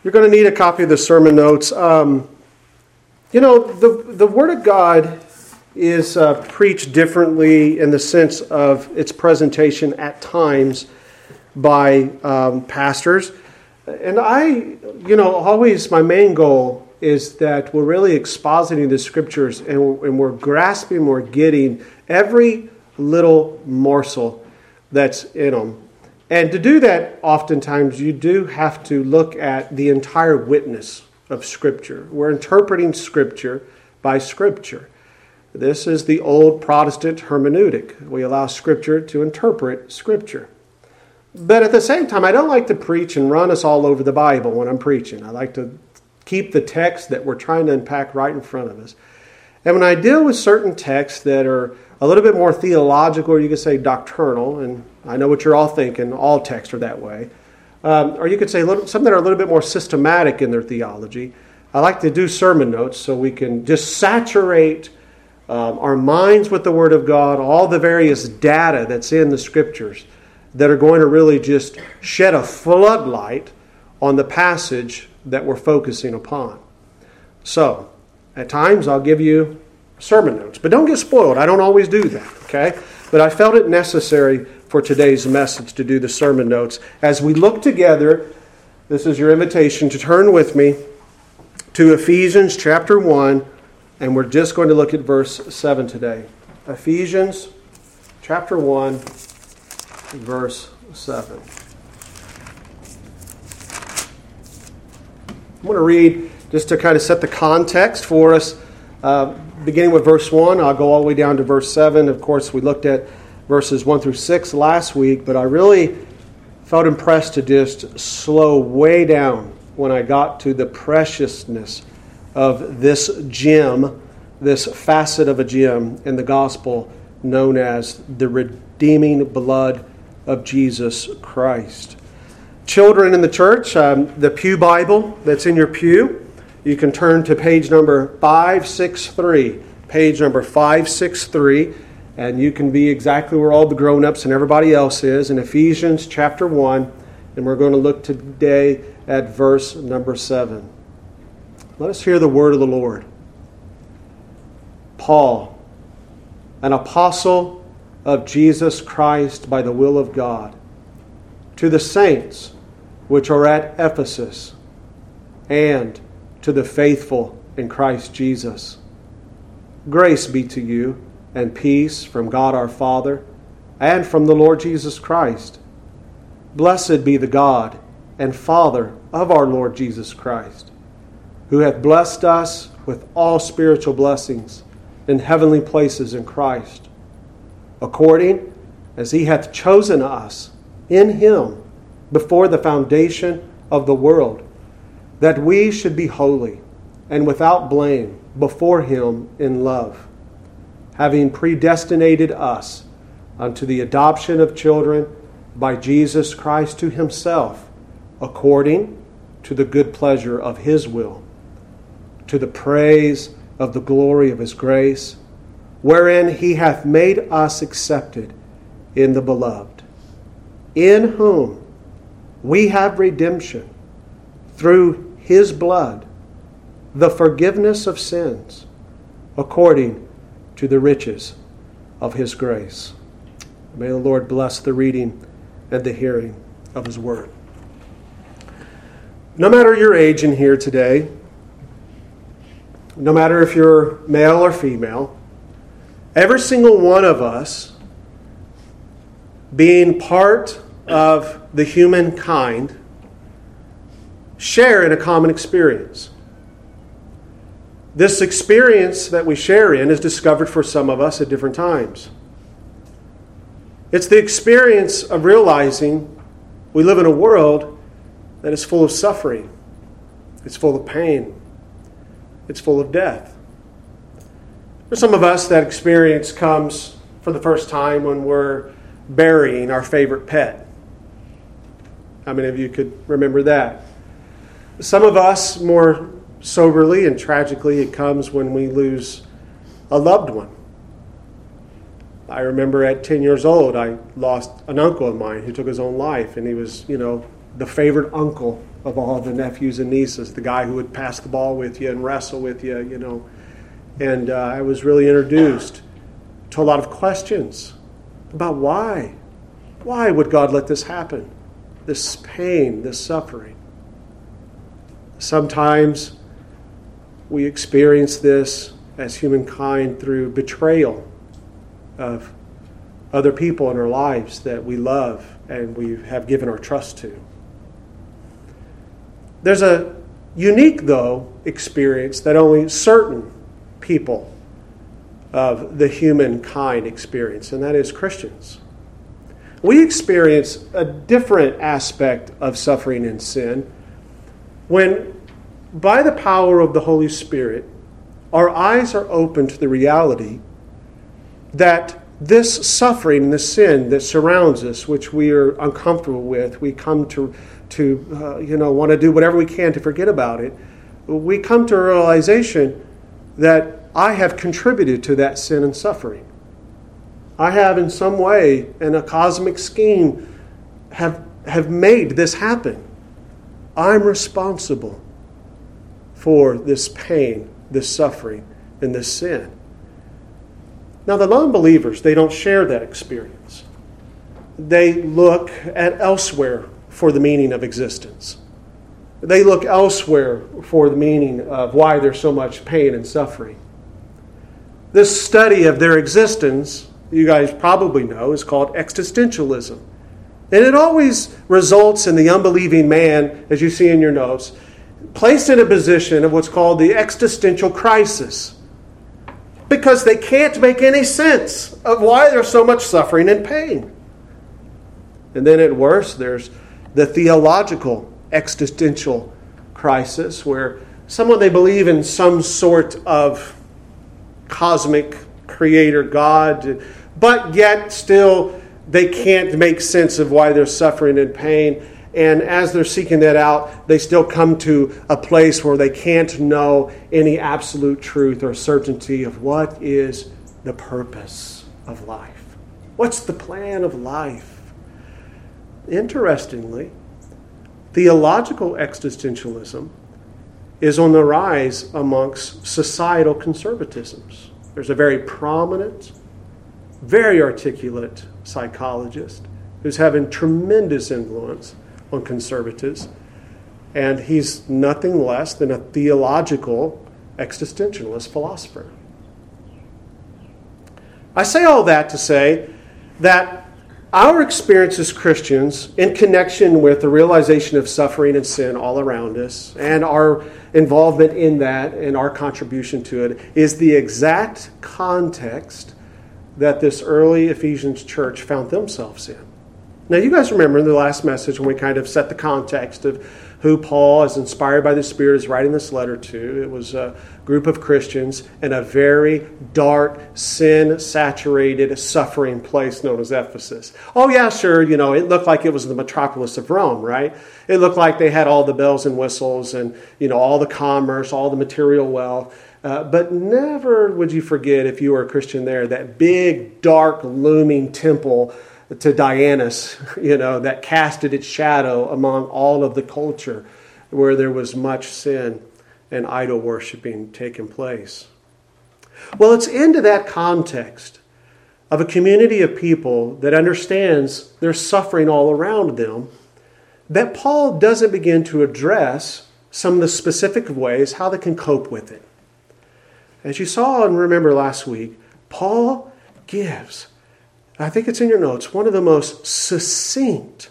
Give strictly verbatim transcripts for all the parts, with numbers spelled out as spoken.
You're going to need a copy of the sermon notes. Um, you know, the, the Word of God is uh, preached differently in the sense of its presentation at times by um, pastors. And I, you know, always my main goal is that we're really expositing the Scriptures and we're, and we're grasping, we're getting every little morsel that's in them. And to do that, oftentimes, you do have to look at the entire witness of Scripture. We're interpreting Scripture by Scripture. This is the old Protestant hermeneutic. We allow Scripture to interpret Scripture. But at the same time, I don't like to preach and run us all over the Bible when I'm preaching. I like to keep the text that we're trying to unpack right in front of us. And when I deal with certain texts that are a little bit more theological, or you could say doctrinal, and I know what you're all thinking, all texts are that way, um, or you could say a little, some that are a little bit more systematic in their theology, I like to do sermon notes so we can just saturate um, our minds with the Word of God, all the various data that's in the Scriptures that are going to really just shed a floodlight on the passage that we're focusing upon. So, at times I'll give you sermon notes, but don't get spoiled. I don't always do that, okay? But I felt it necessary for today's message to do the sermon notes. As we look together, this is your invitation to turn with me to Ephesians chapter one, and we're just going to look at verse seven today. Ephesians chapter one, verse seven. I'm going to read just to kind of set the context for us. Uh, beginning with verse one, I'll go all the way down to verse seven. Of course, we looked at verses one through six last week, but I really felt impressed to just slow way down when I got to the preciousness of this gem, this facet of a gem in the gospel known as the redeeming blood of Jesus Christ. Children in the church, um, the Pew Bible that's in your pew, you can turn to page number five sixty-three. Page number five sixty-three, and you can be exactly where all the grown-ups and everybody else is in Ephesians chapter one, and we're going to look today at verse number seven. Let us hear the word of the Lord. Paul, an apostle of Jesus Christ by the will of God, to the saints which are at Ephesus, and to the faithful in Christ Jesus. Grace be to you and peace from God our Father and from the Lord Jesus Christ. Blessed be the God and Father of our Lord Jesus Christ, who hath blessed us with all spiritual blessings in heavenly places in Christ, according as he hath chosen us in him before the foundation of the world, that we should be holy and without blame before him in love, having predestinated us unto the adoption of children by Jesus Christ to himself, according to the good pleasure of his will, to the praise of the glory of his grace, wherein he hath made us accepted in the beloved, in whom we have redemption through his blood, the forgiveness of sins, according to the riches of his grace. May the Lord bless the reading and the hearing of his word. No matter your age in here today, no matter if you're male or female, every single one of us, being part of the humankind, share in a common experience. This experience that we share in is discovered for some of us at different times. It's the experience of realizing we live in a world that is full of suffering. It's full of pain. It's full of death. For some of us, that experience comes for the first time when we're burying our favorite pet. How many of you could remember that? Some of us, more soberly and tragically, it comes when we lose a loved one. I remember at ten years old, I lost an uncle of mine who took his own life, and he was, you know, the favorite uncle of all the nephews and nieces, the guy who would pass the ball with you and wrestle with you, you know. And uh, I was really introduced to a lot of questions about why. Why would God let this happen? This pain, this suffering. Sometimes we experience this as humankind through betrayal of other people in our lives that we love and we have given our trust to. There's a unique, though, experience that only certain people of the humankind experience, and that is Christians. We experience a different aspect of suffering and sin when, by the power of the Holy Spirit, our eyes are open to the reality that this suffering and this sin that surrounds us, which we are uncomfortable with, we come to, to uh, you know, want to do whatever we can to forget about it. We come to a realization that I have contributed to that sin and suffering. I have in some way, in a cosmic scheme, have, have made this happen. I'm responsible for this pain, this suffering, and this sin. Now, the non-believers, they don't share that experience. They look at elsewhere for the meaning of existence. They look elsewhere for the meaning of why there's so much pain and suffering. This study of their existence, you guys probably know, is called existentialism. And it always results in the unbelieving man, as you see in your notes, placed in a position of what's called the existential crisis. Because they can't make any sense of why there's so much suffering and pain. And then at worst, there's the theological existential crisis, where someone, they believe in some sort of cosmic creator God, but yet still they can't make sense of why there's suffering and pain. And as they're seeking that out, they still come to a place where they can't know any absolute truth or certainty of what is the purpose of life. What's the plan of life? Interestingly, theological existentialism is on the rise amongst societal conservatisms. There's a very prominent, very articulate psychologist who's having tremendous influence on conservatives, and he's nothing less than a theological existentialist philosopher. I say all that to say that our experience as Christians, in connection with the realization of suffering and sin all around us, and our involvement in that and our contribution to it, is the exact context that this early Ephesians church found themselves in. Now, you guys remember in the last message when we kind of set the context of who Paul, as inspired by the Spirit, is writing this letter to. It was a group of Christians in a very dark, sin-saturated, suffering place known as Ephesus. Oh, yeah, sure, you know, it looked like it was the metropolis of Rome, right? It looked like they had all the bells and whistles and, you know, all the commerce, all the material wealth. Uh, but never would you forget, if you were a Christian there, that big, dark, looming temple to Dionysus, you know, that casted its shadow among all of the culture where there was much sin and idol worshiping taking place. Well, it's into that context of a community of people that understands there's suffering all around them that Paul doesn't begin to address some of the specific ways how they can cope with it. As you saw and remember last week, Paul gives, I think it's in your notes, one of the most succinct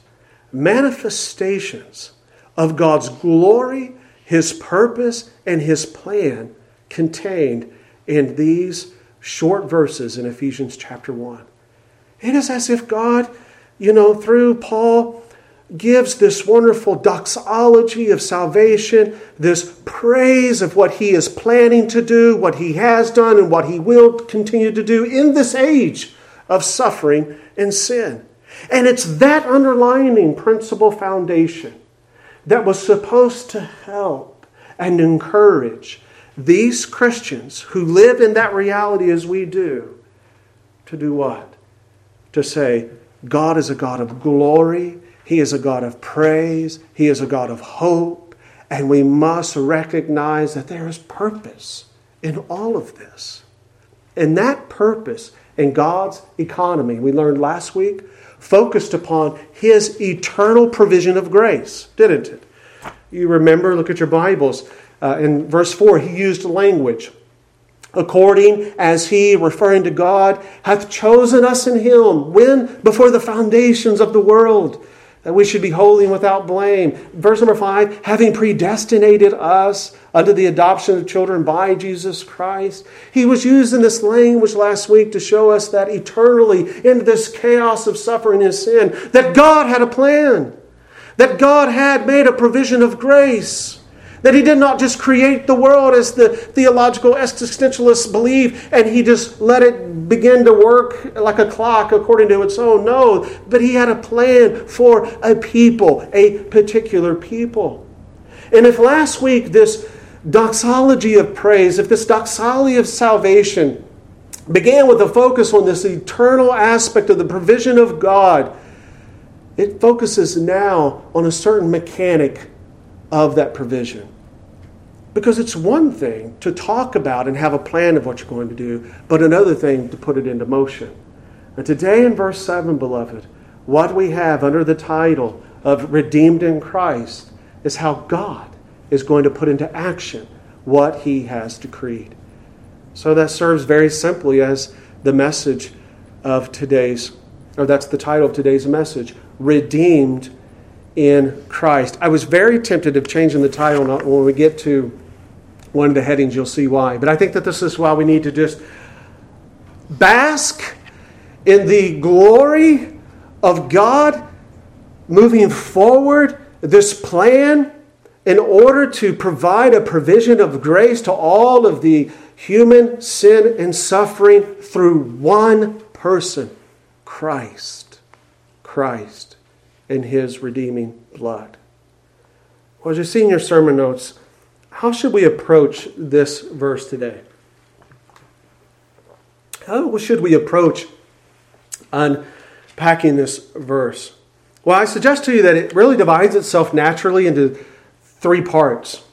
manifestations of God's glory, His purpose, and His plan contained in these short verses in Ephesians chapter one. It is as if God, you know, through Paul, gives this wonderful doxology of salvation, this praise of what He is planning to do, what He has done, and what He will continue to do in this age of suffering and sin. And it's that underlining principle foundation that was supposed to help and encourage these Christians who live in that reality as we do, to do what? To say, God is a God of glory. He is a God of praise. He is a God of hope. And we must recognize that there is purpose in all of this. And that purpose in God's economy, we learned last week, focused upon His eternal provision of grace, didn't it? You remember, look at your Bibles. Uh, in verse four, he used language. According as He, referring to God, hath chosen us in Him, when? Before the foundations of the world, that we should be holy and without blame. Verse number five, having predestinated us unto the adoption of children by Jesus Christ. He was using this language last week to show us that eternally, in this chaos of suffering and sin, that God had a plan. That God had made a provision of grace. That He did not just create the world as the theological existentialists believe, and He just let it begin to work like a clock according to its own. No, but He had a plan for a people, a particular people. And if last week this doxology of praise, if this doxology of salvation began with a focus on this eternal aspect of the provision of God, it focuses now on a certain mechanic of that provision. Because it's one thing to talk about and have a plan of what you're going to do, but another thing to put it into motion. And today in verse seven, beloved, what we have under the title of redeemed in Christ is how God is going to put into action what He has decreed. So that serves very simply as the message of today's, or that's the title of today's message, redeemed in Christ. I was very tempted of changing the title. When we get to one of the headings, you'll see why. But I think that this is why we need to just bask in the glory of God moving forward this plan in order to provide a provision of grace to all of the human sin and suffering through one person, Christ. Christ and His redeeming blood. Well, as you see in your sermon notes, how should we approach this verse today? How should we approach unpacking this verse? Well, I suggest to you that it really divides itself naturally into three parts.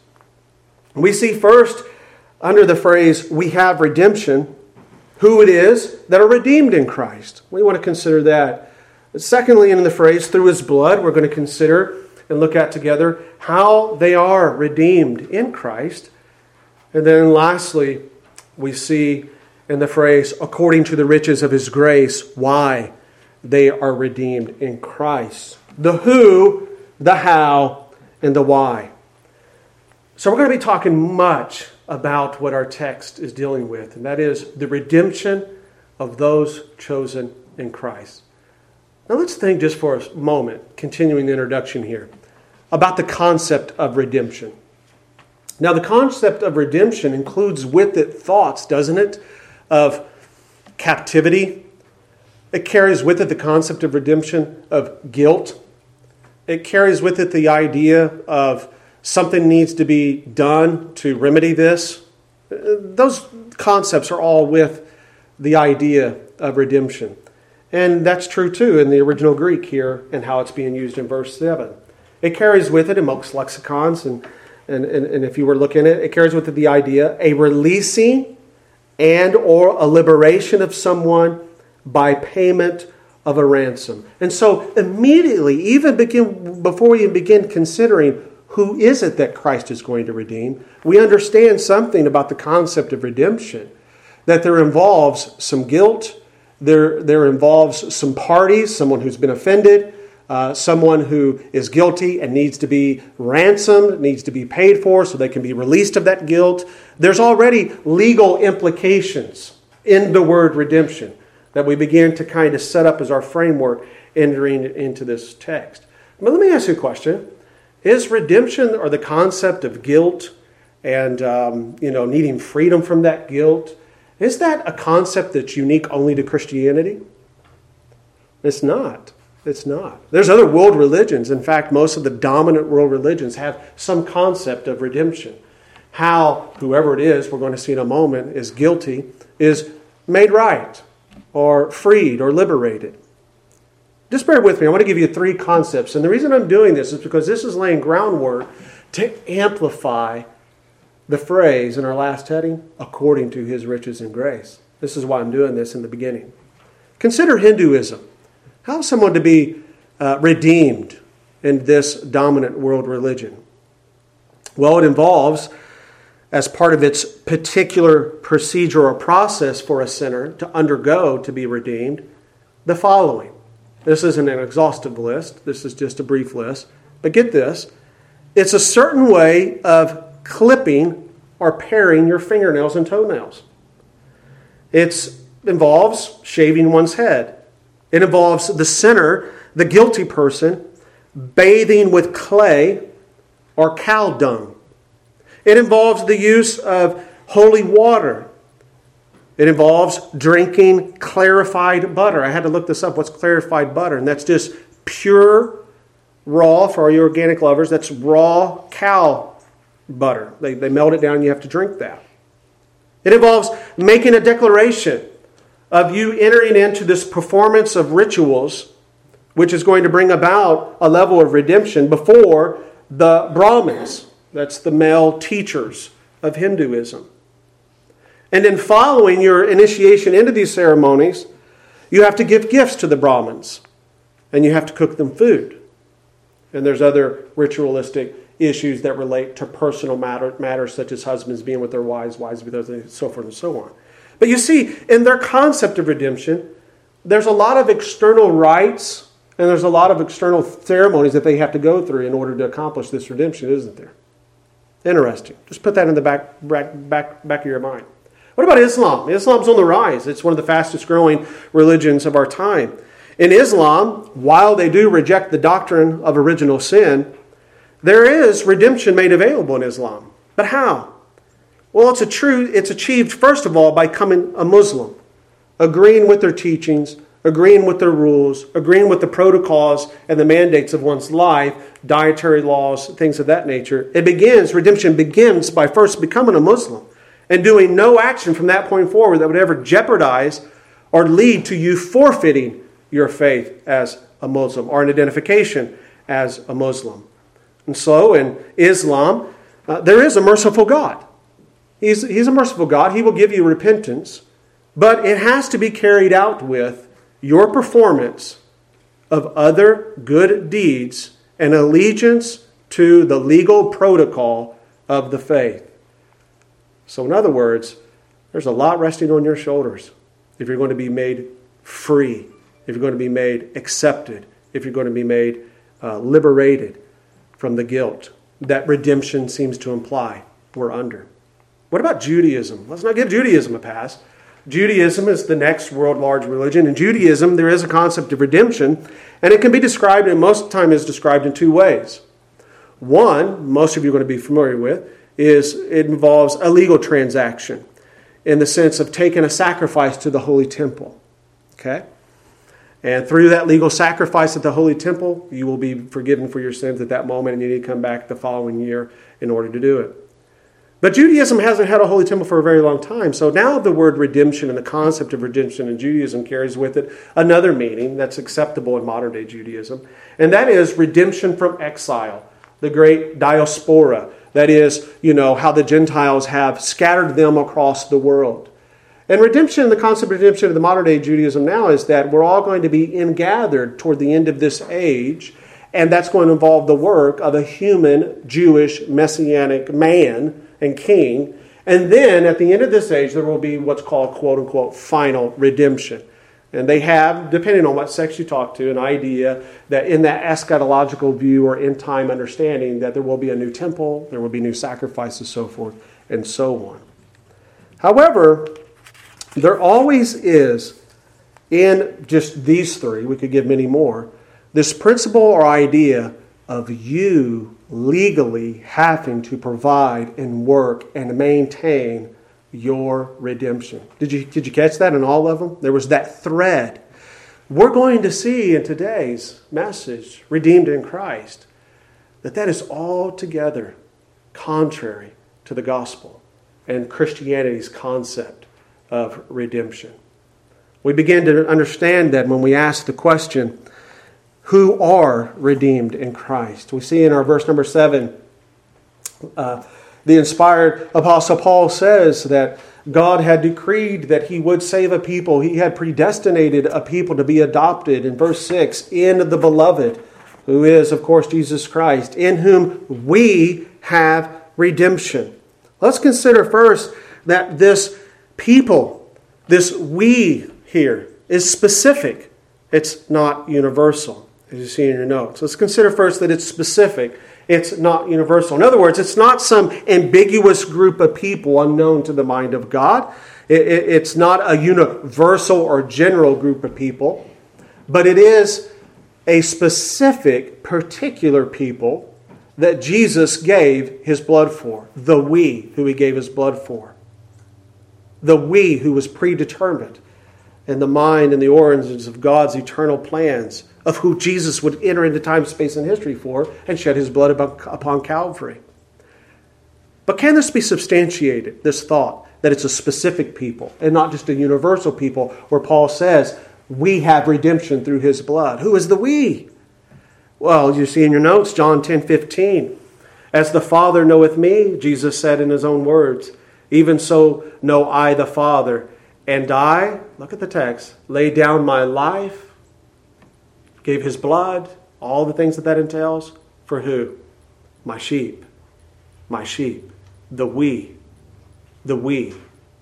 We see first, under the phrase, we have redemption, who it is that are redeemed in Christ. We want to consider that. Secondly, in the phrase, through His blood, we're going to consider and look at together how they are redeemed in Christ. And then lastly, we see in the phrase, according to the riches of His grace, why they are redeemed in Christ. The who, the how, and the why. So we're going to be talking much about what our text is dealing with, and that is the redemption of those chosen in Christ. Now let's think just for a moment, continuing the introduction here, about the concept of redemption. Now the concept of redemption includes with it thoughts, doesn't it, of captivity. It carries with it the concept of redemption of guilt. It carries with it the idea of something needs to be done to remedy this. Those concepts are all with the idea of redemption. And that's true too in the original Greek here and how it's being used in verse seven. It carries with it in most lexicons, and, and, and, and if you were looking at it, it carries with it the idea, a releasing and or a liberation of someone by payment of a ransom. And so immediately, even begin before we even begin considering who is it that Christ is going to redeem, we understand something about the concept of redemption, that there involves some guilt, there, there involves some parties, someone who's been offended, uh, someone who is guilty and needs to be ransomed, needs to be paid for so they can be released of that guilt. There's already legal implications in the word redemption that we begin to kind of set up as our framework entering into this text. But let me ask you a question. Is redemption, or the concept of guilt and um, you know needing freedom from that guilt, is that a concept that's unique only to Christianity? It's not. It's not. There's other world religions. In fact, most of the dominant world religions have some concept of redemption. How whoever it is, we're going to see in a moment, is guilty, is made right, or freed, or liberated. just bear with me. I want to give you three concepts. And the reason I'm doing this is because this is laying groundwork to amplify the phrase in our last heading, according to his riches and grace. This is why I'm doing this in the beginning. Consider Hinduism. How is someone to be uh, redeemed in this dominant world religion? Well, it involves, as part of its particular procedure or process for a sinner to undergo to be redeemed, the following. This isn't an exhaustive list. This is just a brief list. But get this. It's a certain way of clipping or paring your fingernails and toenails. It involves shaving one's head. It involves the sinner, the guilty person, bathing with clay or cow dung. It involves the use of holy water. It involves drinking clarified butter. I had to look this up. What's clarified butter? And that's just pure, raw, for all you organic lovers, that's raw cow butter. They, they melt it down and you have to drink that. It involves making a declaration of you entering into this performance of rituals, which is going to bring about a level of redemption before the Brahmins. That's the male teachers of Hinduism. And then following your initiation into these ceremonies, you have to give gifts to the Brahmins. And you have to cook them food. And there's other ritualistic issues that relate to personal matter, matters such as husbands being with their wives, wives with others, and so forth and so on. But you see, in their concept of redemption, there's a lot of external rites and there's a lot of external ceremonies that they have to go through in order to accomplish this redemption, isn't there? Interesting. Just put that in the back, back, back, back of your mind. What about Islam? Islam's on the rise. It's one of the fastest growing religions of our time. In Islam, while they do reject the doctrine of original sin, there is redemption made available in Islam. But how? Well, it's a true, it's achieved, first of all, by becoming a Muslim, agreeing with their teachings, agreeing with their rules, agreeing with the protocols and the mandates of one's life, dietary laws, things of that nature. It begins, redemption begins by first becoming a Muslim and doing no action from that point forward that would ever jeopardize or lead to you forfeiting your faith as a Muslim or an identification as a Muslim. And so in Islam, uh, there is a merciful God. He's, he's a merciful God. He will give you repentance, but it has to be carried out with your performance of other good deeds and allegiance to the legal protocol of the faith. So in other words, there's a lot resting on your shoulders if you're going to be made free, if you're going to be made accepted, if you're going to be made uh, liberated from the guilt that redemption seems to imply we're under. What about Judaism? Let's not give Judaism a pass. Judaism is the next world large religion. In Judaism, there is a concept of redemption, and it can be described, and most of the time is described in two ways. One, most of you are going to be familiar with, is it involves a legal transaction in the sense of taking a sacrifice to the Holy Temple. Okay? And through that legal sacrifice at the Holy Temple, you will be forgiven for your sins at that moment, and you need to come back the following year in order to do it. But Judaism hasn't had a Holy Temple for a very long time. So now the word redemption and the concept of redemption in Judaism carries with it another meaning that's acceptable in modern day Judaism. And that is redemption from exile, the great diaspora. That is, you know, how the Gentiles have scattered them across the world. And redemption, the concept of redemption of the modern day Judaism now is that we're all going to be ingathered toward the end of this age. And that's going to involve the work of a human, Jewish, messianic man and king. And then at the end of this age, there will be what's called, quote unquote, final redemption. And they have, depending on what sex you talk to, an idea that in that eschatological view or end time understanding that there will be a new temple, there will be new sacrifices, so forth and so on. However, there always is, in just these three, we could give many more, this principle or idea of you legally having to provide and work and maintain your redemption. Did you, did you catch that in all of them? There was that thread. We're going to see in today's message, Redeemed in Christ, that that is altogether contrary to the gospel and Christianity's concept of redemption. We begin to understand that when we ask the question, who are redeemed in Christ. We see in our verse number seven, uh, the inspired Apostle Paul says that God had decreed that he would save a people. He had predestinated a people to be adopted. In verse six, in the beloved, who is, of course, Jesus Christ, in whom we have redemption. Let's consider first that this people, this we here, is specific. It's not universal, as you see in your notes. Let's consider first that it's specific. It's not universal. In other words, it's not some ambiguous group of people unknown to the mind of God. It, it, it's not a universal or general group of people, but it is a specific, particular people that Jesus gave his blood for. The we who he gave his blood for. The we who was predetermined in the mind and the origins of God's eternal plans of who Jesus would enter into time, space, and history for and shed his blood upon Calvary. But can this be substantiated, this thought, that it's a specific people and not just a universal people, where Paul says, we have redemption through his blood? Who is the we? Well, you see in your notes, John ten fifteen. As the Father knoweth me, Jesus said in his own words, even so know I the Father. And I, look at the text, lay down my life, gave his blood, all the things that that entails. For who? My sheep. My sheep. The we. The we.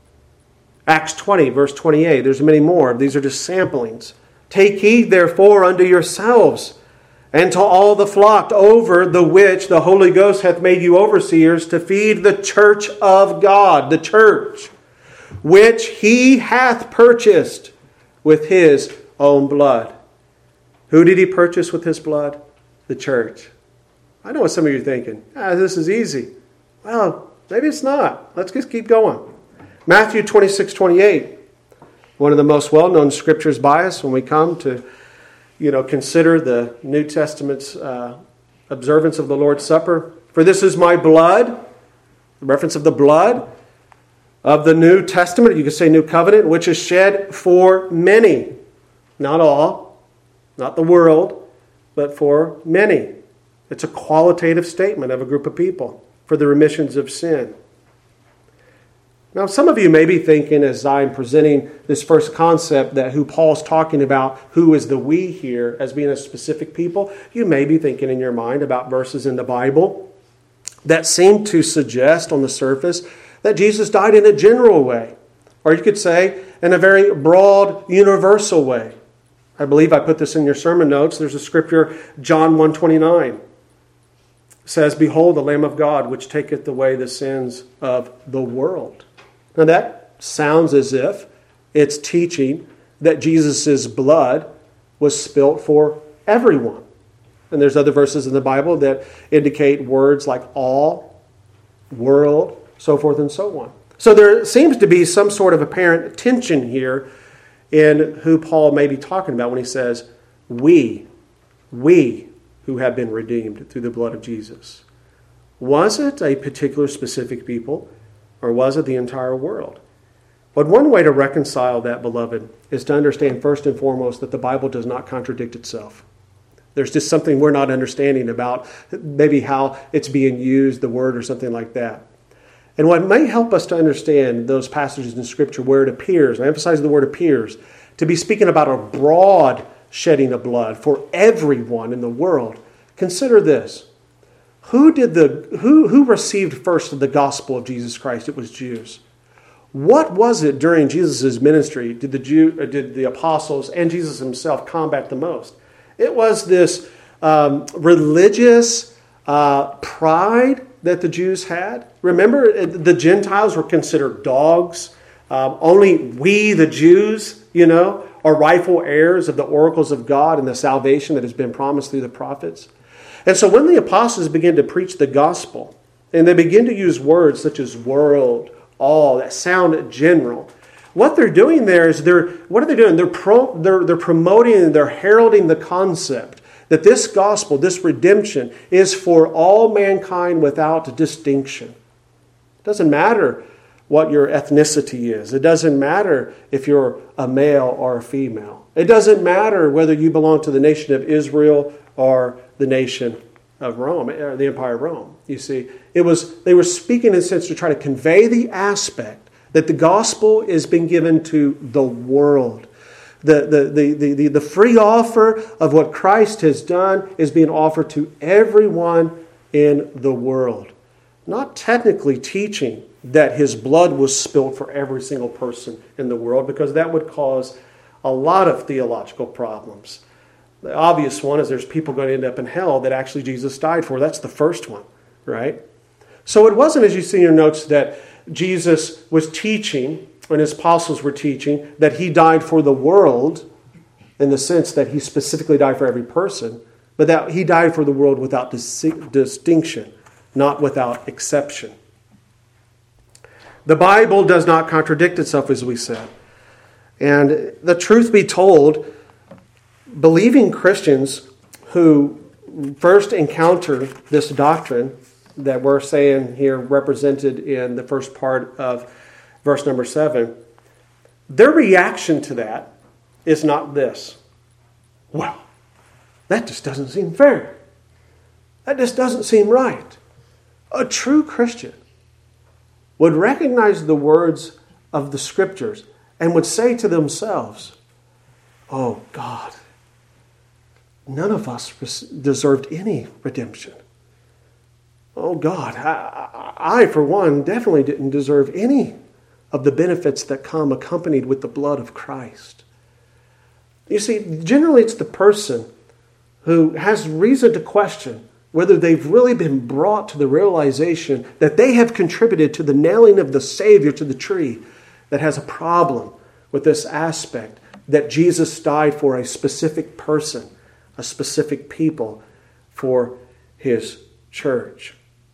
Acts twenty, verse twenty-eight. There's many more. These are just samplings. Take heed, therefore, unto yourselves, and to all the flock over the which the Holy Ghost hath made you overseers, to feed the church of God, the church, which he hath purchased with his own blood. Who did he purchase with his blood? The church. I know what some of you are thinking. Ah, this is easy. Well, maybe it's not. Let's just keep going. Matthew twenty-six twenty-eight. One of the most well-known scriptures by us when we come to, you know, consider the New Testament's uh, observance of the Lord's Supper. For this is my blood, the reference of the blood of the New Testament, you could say New Covenant, which is shed for many. Not all, not the world, but for many. It's a qualitative statement of a group of people for the remissions of sin. Now, some of you may be thinking, as I'm presenting this first concept, that who Paul's talking about, who is the we here, as being a specific people, you may be thinking in your mind about verses in the Bible that seem to suggest on the surface that Jesus died in a general way. Or you could say in a very broad, universal way. I believe I put this in your sermon notes. There's a scripture, John one twenty-nine. Says, behold, the Lamb of God, which taketh away the sins of the world. Now that sounds as if it's teaching that Jesus' blood was spilt for everyone. And there's other verses in the Bible that indicate words like all, world, so forth and so on. So there seems to be some sort of apparent tension here in who Paul may be talking about when he says, we, we who have been redeemed through the blood of Jesus. Was it a particular specific people, or was it the entire world? But one way to reconcile that, beloved, is to understand first and foremost that the Bible does not contradict itself. There's just something we're not understanding about maybe how it's being used, the word or something like that. And what may help us to understand those passages in Scripture where it appears, I emphasize the word appears, to be speaking about a broad shedding of blood for everyone in the world. Consider this. Who did the who who received first the gospel of Jesus Christ? It was Jews. What was it during Jesus' ministry did the Jew did the apostles and Jesus himself combat the most? It was this um, religious uh, pride that the Jews had. Remember, the Gentiles were considered dogs. Um, only we, the Jews, you know, are rightful heirs of the oracles of God and the salvation that has been promised through the prophets. And so when the apostles begin to preach the gospel, and they begin to use words such as world, all, that sound general, what they're doing there is they're, what are they doing? They're, pro, they're, they're promoting and they're heralding the concept that this gospel, this redemption, is for all mankind without distinction. It doesn't matter what your ethnicity is. It doesn't matter if you're a male or a female. It doesn't matter whether you belong to the nation of Israel or the nation of Rome, or the Empire of Rome. You see, it was they were speaking in a sense to try to convey the aspect that the gospel is being given to the world. The, the, the, the, the, the free offer of what Christ has done is being offered to everyone in the world. Not technically teaching that his blood was spilled for every single person in the world, because that would cause a lot of theological problems. The obvious one is there's people going to end up in hell that actually Jesus died for. That's the first one, right? So it wasn't, as you see in your notes, that Jesus was teaching, when his apostles were teaching, that he died for the world in the sense that he specifically died for every person, but that he died for the world without dis- distinction, not without exception. The Bible does not contradict itself, as we said. And the truth be told, believing Christians who first encounter this doctrine that we're saying here represented in the first part of verse number seven, their reaction to that is not this. Well, that just doesn't seem fair. That just doesn't seem right. A true Christian would recognize the words of the Scriptures and would say to themselves, oh God, none of us deserved any redemption. Oh God, I, I, for one, definitely didn't deserve any of the benefits that come accompanied with the blood of Christ. You see, generally it's the person who has reason to question whether they've really been brought to the realization that they have contributed to the nailing of the Savior to the tree that has a problem with this aspect that Jesus died for a specific person, a specific people, for his church.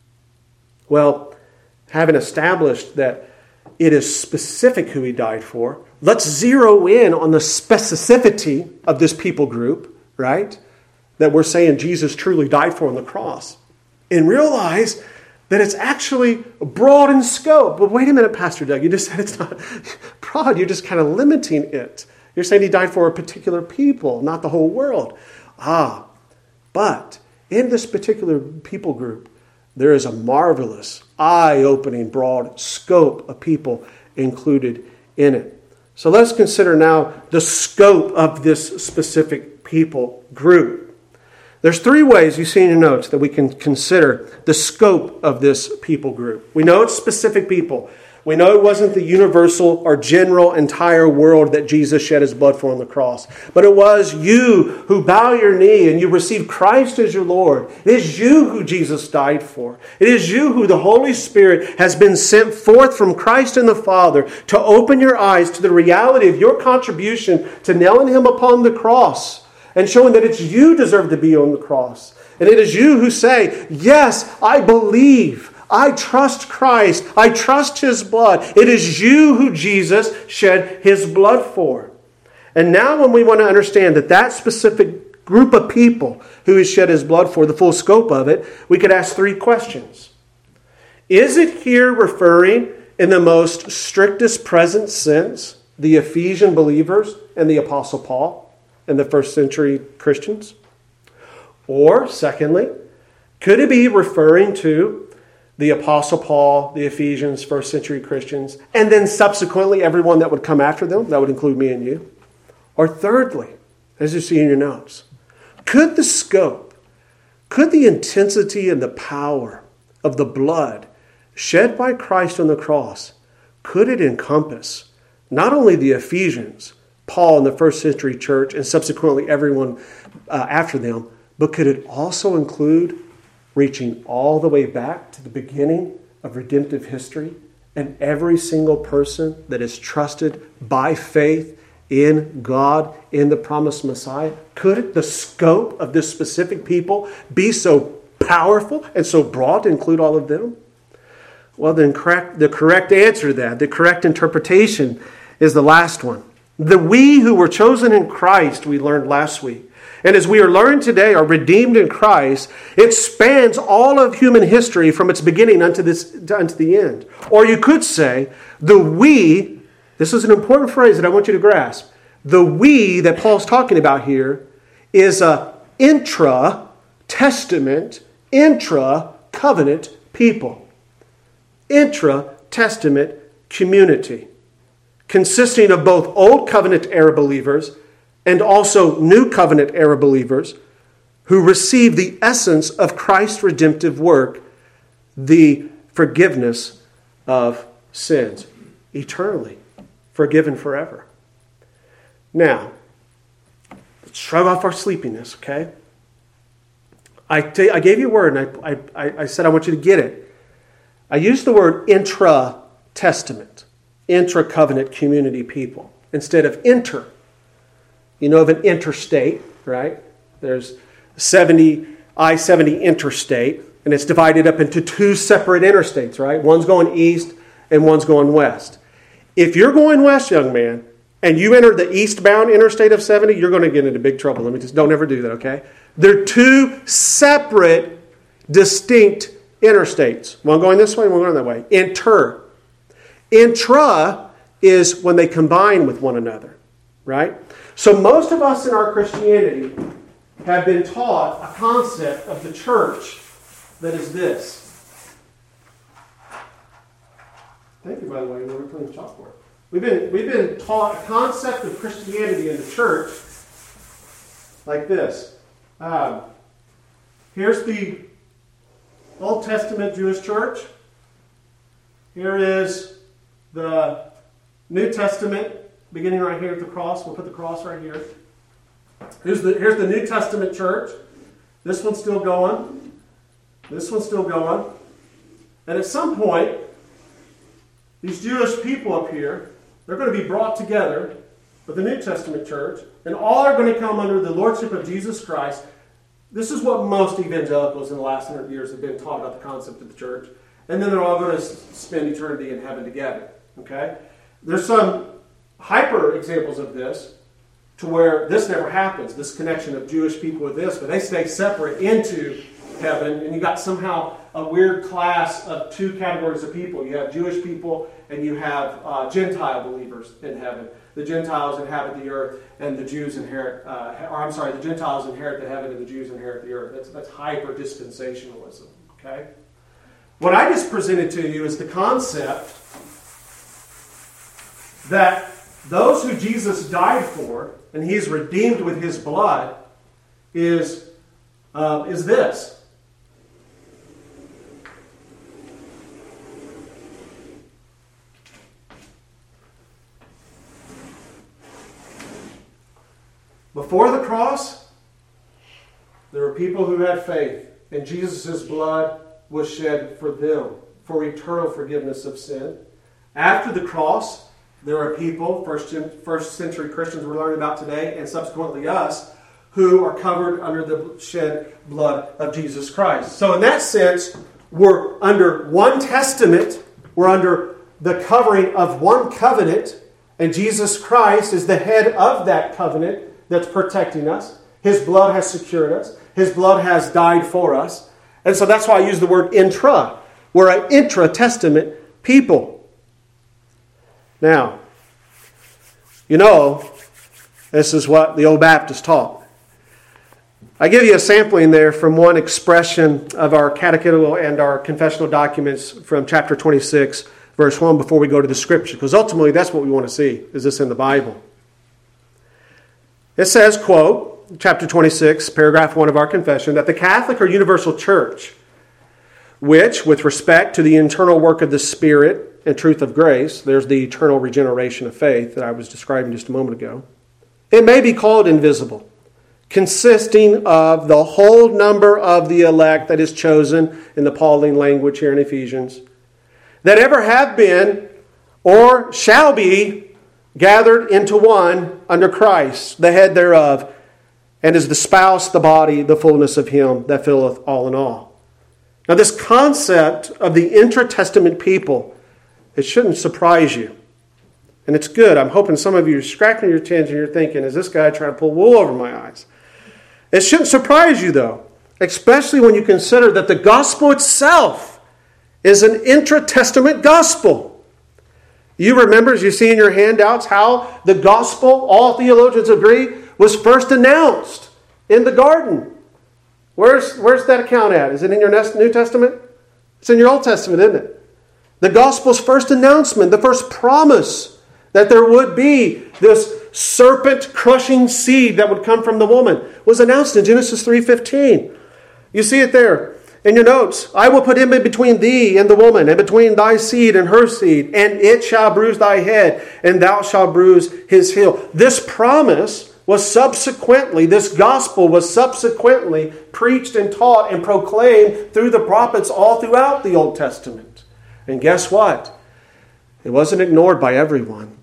Well, having established that it is specific who he died for, let's zero in on the specificity of this people group, right? That we're saying Jesus truly died for on the cross. And realize that it's actually broad in scope. But wait a minute, Pastor Doug, you just said it's not broad. You're just kind of limiting it. You're saying he died for a particular people, not the whole world. Ah, but in this particular people group, there is a marvelous, eye-opening, broad scope of people included in it. So let's consider now the scope of this specific people group. There's three ways you see in your notes that we can consider the scope of this people group. We know it's specific people. We know it wasn't the universal or general entire world that Jesus shed his blood for on the cross. But it was you who bow your knee and you receive Christ as your Lord. It is you who Jesus died for. It is you who the Holy Spirit has been sent forth from Christ and the Father to open your eyes to the reality of your contribution to nailing him upon the cross and showing that it's you deserve to be on the cross. And it is you who say, yes, I believe. I trust Christ. I trust his blood. It is you who Jesus shed his blood for. And now when we want to understand that that specific group of people who he shed his blood for, the full scope of it, we could ask three questions. Is it here referring in the most strictest present sense the Ephesian believers and the Apostle Paul and the first century Christians? Or, secondly, could it be referring to the Apostle Paul, the Ephesians, first century Christians, and then subsequently everyone that would come after them? That would include me and you. Or thirdly, as you see in your notes, could the scope, could the intensity and the power of the blood shed by Christ on the cross, could it encompass not only the Ephesians, Paul in the first century church, and subsequently everyone uh, after them, but could it also include reaching all the way back to the beginning of redemptive history and every single person that is trusted by faith in God, in the promised Messiah? Could the scope of this specific people be so powerful and so broad to include all of them? Well, then correct, the correct answer to that, the correct interpretation is the last one. The we who were chosen in Christ, we learned last week, and as we are learning today, are redeemed in Christ, it spans all of human history from its beginning unto, this, unto the end. Or you could say, the we, this is an important phrase that I want you to grasp, the we that Paul's talking about here is a intra-testament, intra-covenant people. Intra-testament community, consisting of both Old Covenant era believers and also New Covenant era believers who receive the essence of Christ's redemptive work, the forgiveness of sins, eternally, forgiven forever. Now, let's shrug off our sleepiness, okay? I, t- I gave you a word, and I, I, I said I want you to get it. I used the word intra-testament, intra-covenant community people, instead of inter. You know of an interstate, right? There's seventy I seventy interstate, and it's divided up into two separate interstates, right? One's going east and one's going west. If you're going west, young man, and you enter the eastbound interstate of seventy, you're going to get into big trouble. Let me just, don't ever do that, okay? They're two separate, distinct interstates. One going this way, one going that way. Inter. Intra is when they combine with one another, right? So most of us in our Christianity have been taught a concept of the church that is this. Thank you, by the way, we're putting chalkboard. We've been, we've been taught a concept of Christianity in the church like this. Um, here's the Old Testament Jewish church. Here is the New Testament, beginning right here at the cross. We'll put the cross right here. Here's the, here's the New Testament church. This one's still going. This one's still going. And at some point, these Jewish people up here, they're going to be brought together with the New Testament church, and all are going to come under the lordship of Jesus Christ. This is what most evangelicals in the last hundred years have been taught about the concept of the church. And then they're all going to spend eternity in heaven together. Okay? There's some hyper examples of this to where this never happens, this connection of Jewish people with this, but they stay separate into heaven, and you got somehow a weird class of two categories of people. You have Jewish people and you have uh, Gentile believers in heaven. The Gentiles inhabit the earth, and the Jews inherit, uh, or I'm sorry, the Gentiles inherit the heaven, and the Jews inherit the earth. That's, that's hyper dispensationalism. Okay? What I just presented to you is the concept that those who Jesus died for, and He's redeemed with His blood, is, uh, is this. Before the cross, there were people who had faith, and Jesus' blood was shed for them, for eternal forgiveness of sin. After the cross, there are people, first, first century Christians we're learning about today, and subsequently us, who are covered under the shed blood of Jesus Christ. So in that sense, we're under one testament, we're under the covering of one covenant, and Jesus Christ is the head of that covenant that's protecting us. His blood has secured us. His blood has died for us. And so that's why I use the word intra. We're an intra-testament people. Now, you know, this is what the old Baptists taught. I give you a sampling there from one expression of our catechetical and our confessional documents from chapter twenty-six, verse one, before we go to the Scripture. Because ultimately that's what we want to see. Is this in the Bible? It says, quote, chapter twenty-six, paragraph one of our confession, that the Catholic or universal church, which, with respect to the internal work of the Spirit and truth of grace, there's the eternal regeneration of faith that I was describing just a moment ago, it may be called invisible, consisting of the whole number of the elect that is chosen in the Pauline language here in Ephesians, that ever have been or shall be gathered into one under Christ, the head thereof, and is the spouse, the body, the fullness of Him that filleth all in all. Now this concept of the intra-testament people, it shouldn't surprise you. And it's good. I'm hoping some of you are scratching your chins and you're thinking, is this guy trying to pull wool over my eyes? It shouldn't surprise you, though, especially when you consider that the gospel itself is an intra-testament gospel. You remember, as you see in your handouts, how the gospel, all theologians agree, was first announced in the garden. Where's, where's that account at? Is it in your New Testament? It's in your Old Testament, isn't it? The gospel's first announcement, the first promise that there would be this serpent-crushing seed that would come from the woman was announced in Genesis three fifteen. You see it there in your notes. I will put him in between thee and the woman, and between thy seed and her seed, and it shall bruise thy head, and thou shalt bruise his heel. This promise was subsequently, this gospel was subsequently preached and taught and proclaimed through the prophets all throughout the Old Testament. And guess what? It wasn't ignored by everyone.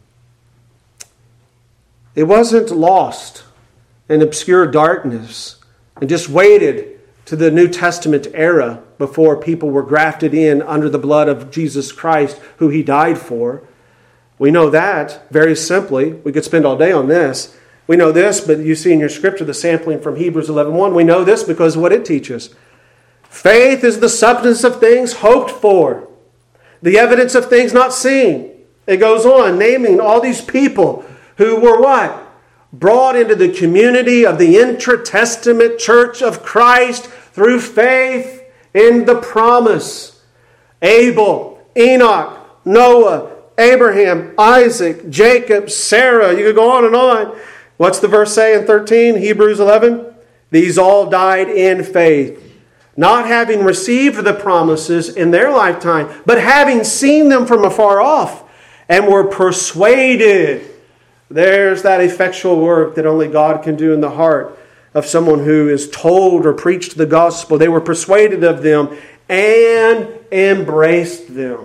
It wasn't lost in obscure darkness and just waited to the New Testament era before people were grafted in under the blood of Jesus Christ, who he died for. We know that very simply. We could spend all day on this. We know this, but you see in your scripture the sampling from Hebrews eleven one. We know this because of what it teaches. Faith is the substance of things hoped for, the evidence of things not seen. It goes on, naming all these people who were what? Brought into the community of the intra-testament church of Christ through faith in the promise. Abel, Enoch, Noah, Abraham, Isaac, Jacob, Sarah. You could go on and on. What's the verse say in thirteen, Hebrews eleven? These all died in faith, not having received the promises in their lifetime, but having seen them from afar off, and were persuaded. There's that effectual work that only God can do in the heart of someone who is told or preached the gospel. They were persuaded of them and embraced them.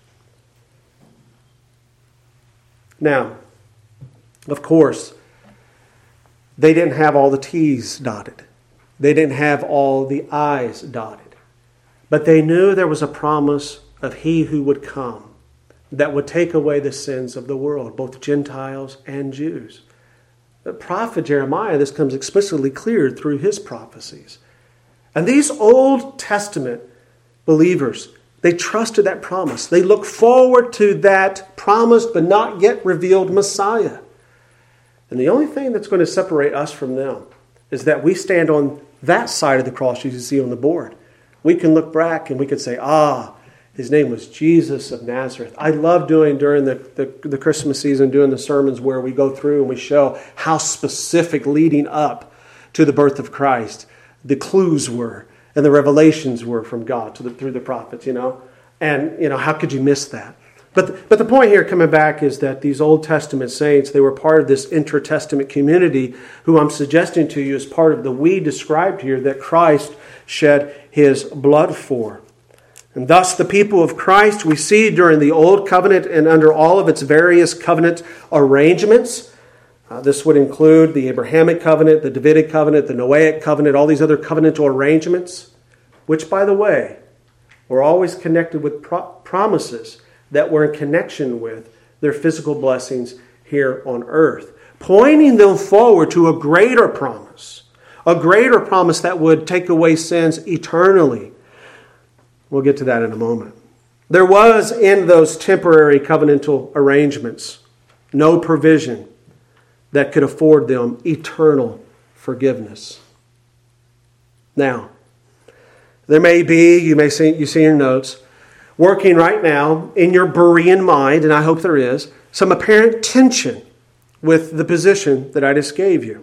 Now, of course, they didn't have all the T's dotted. They didn't have all the I's dotted. But they knew there was a promise of he who would come that would take away the sins of the world, both Gentiles and Jews. The prophet Jeremiah, this comes explicitly clear through his prophecies. And these Old Testament believers, they trusted that promise. They looked forward to that promised but not yet revealed Messiah. And the only thing that's going to separate us from them is that we stand on that side of the cross you see on the board. We can look back and we can say, ah, his name was Jesus of Nazareth. I love doing during the, the, the Christmas season, doing the sermons where we go through and we show how specific leading up to the birth of Christ the clues were and the revelations were from God to the, through the prophets, you know. And, you know, how could you miss that? But the, but the point here coming back is that these Old Testament saints, they were part of this inter-testament community who I'm suggesting to you is part of the we described here that Christ shed his blood for. And thus the people of Christ we see during the Old Covenant and under all of its various covenant arrangements. Uh, this would include the Abrahamic covenant, the Davidic covenant, the Noahic covenant, all these other covenantal arrangements, which, by the way, were always connected with pro- promises that were in connection with their physical blessings here on earth, pointing them forward to a greater promise, a greater promise that would take away sins eternally. We'll get to that in a moment. There was in those temporary covenantal arrangements no provision that could afford them eternal forgiveness. Now, there may be, you may see, you see in your notes, working right now in your Berean mind, and I hope there is, some apparent tension with the position that I just gave you.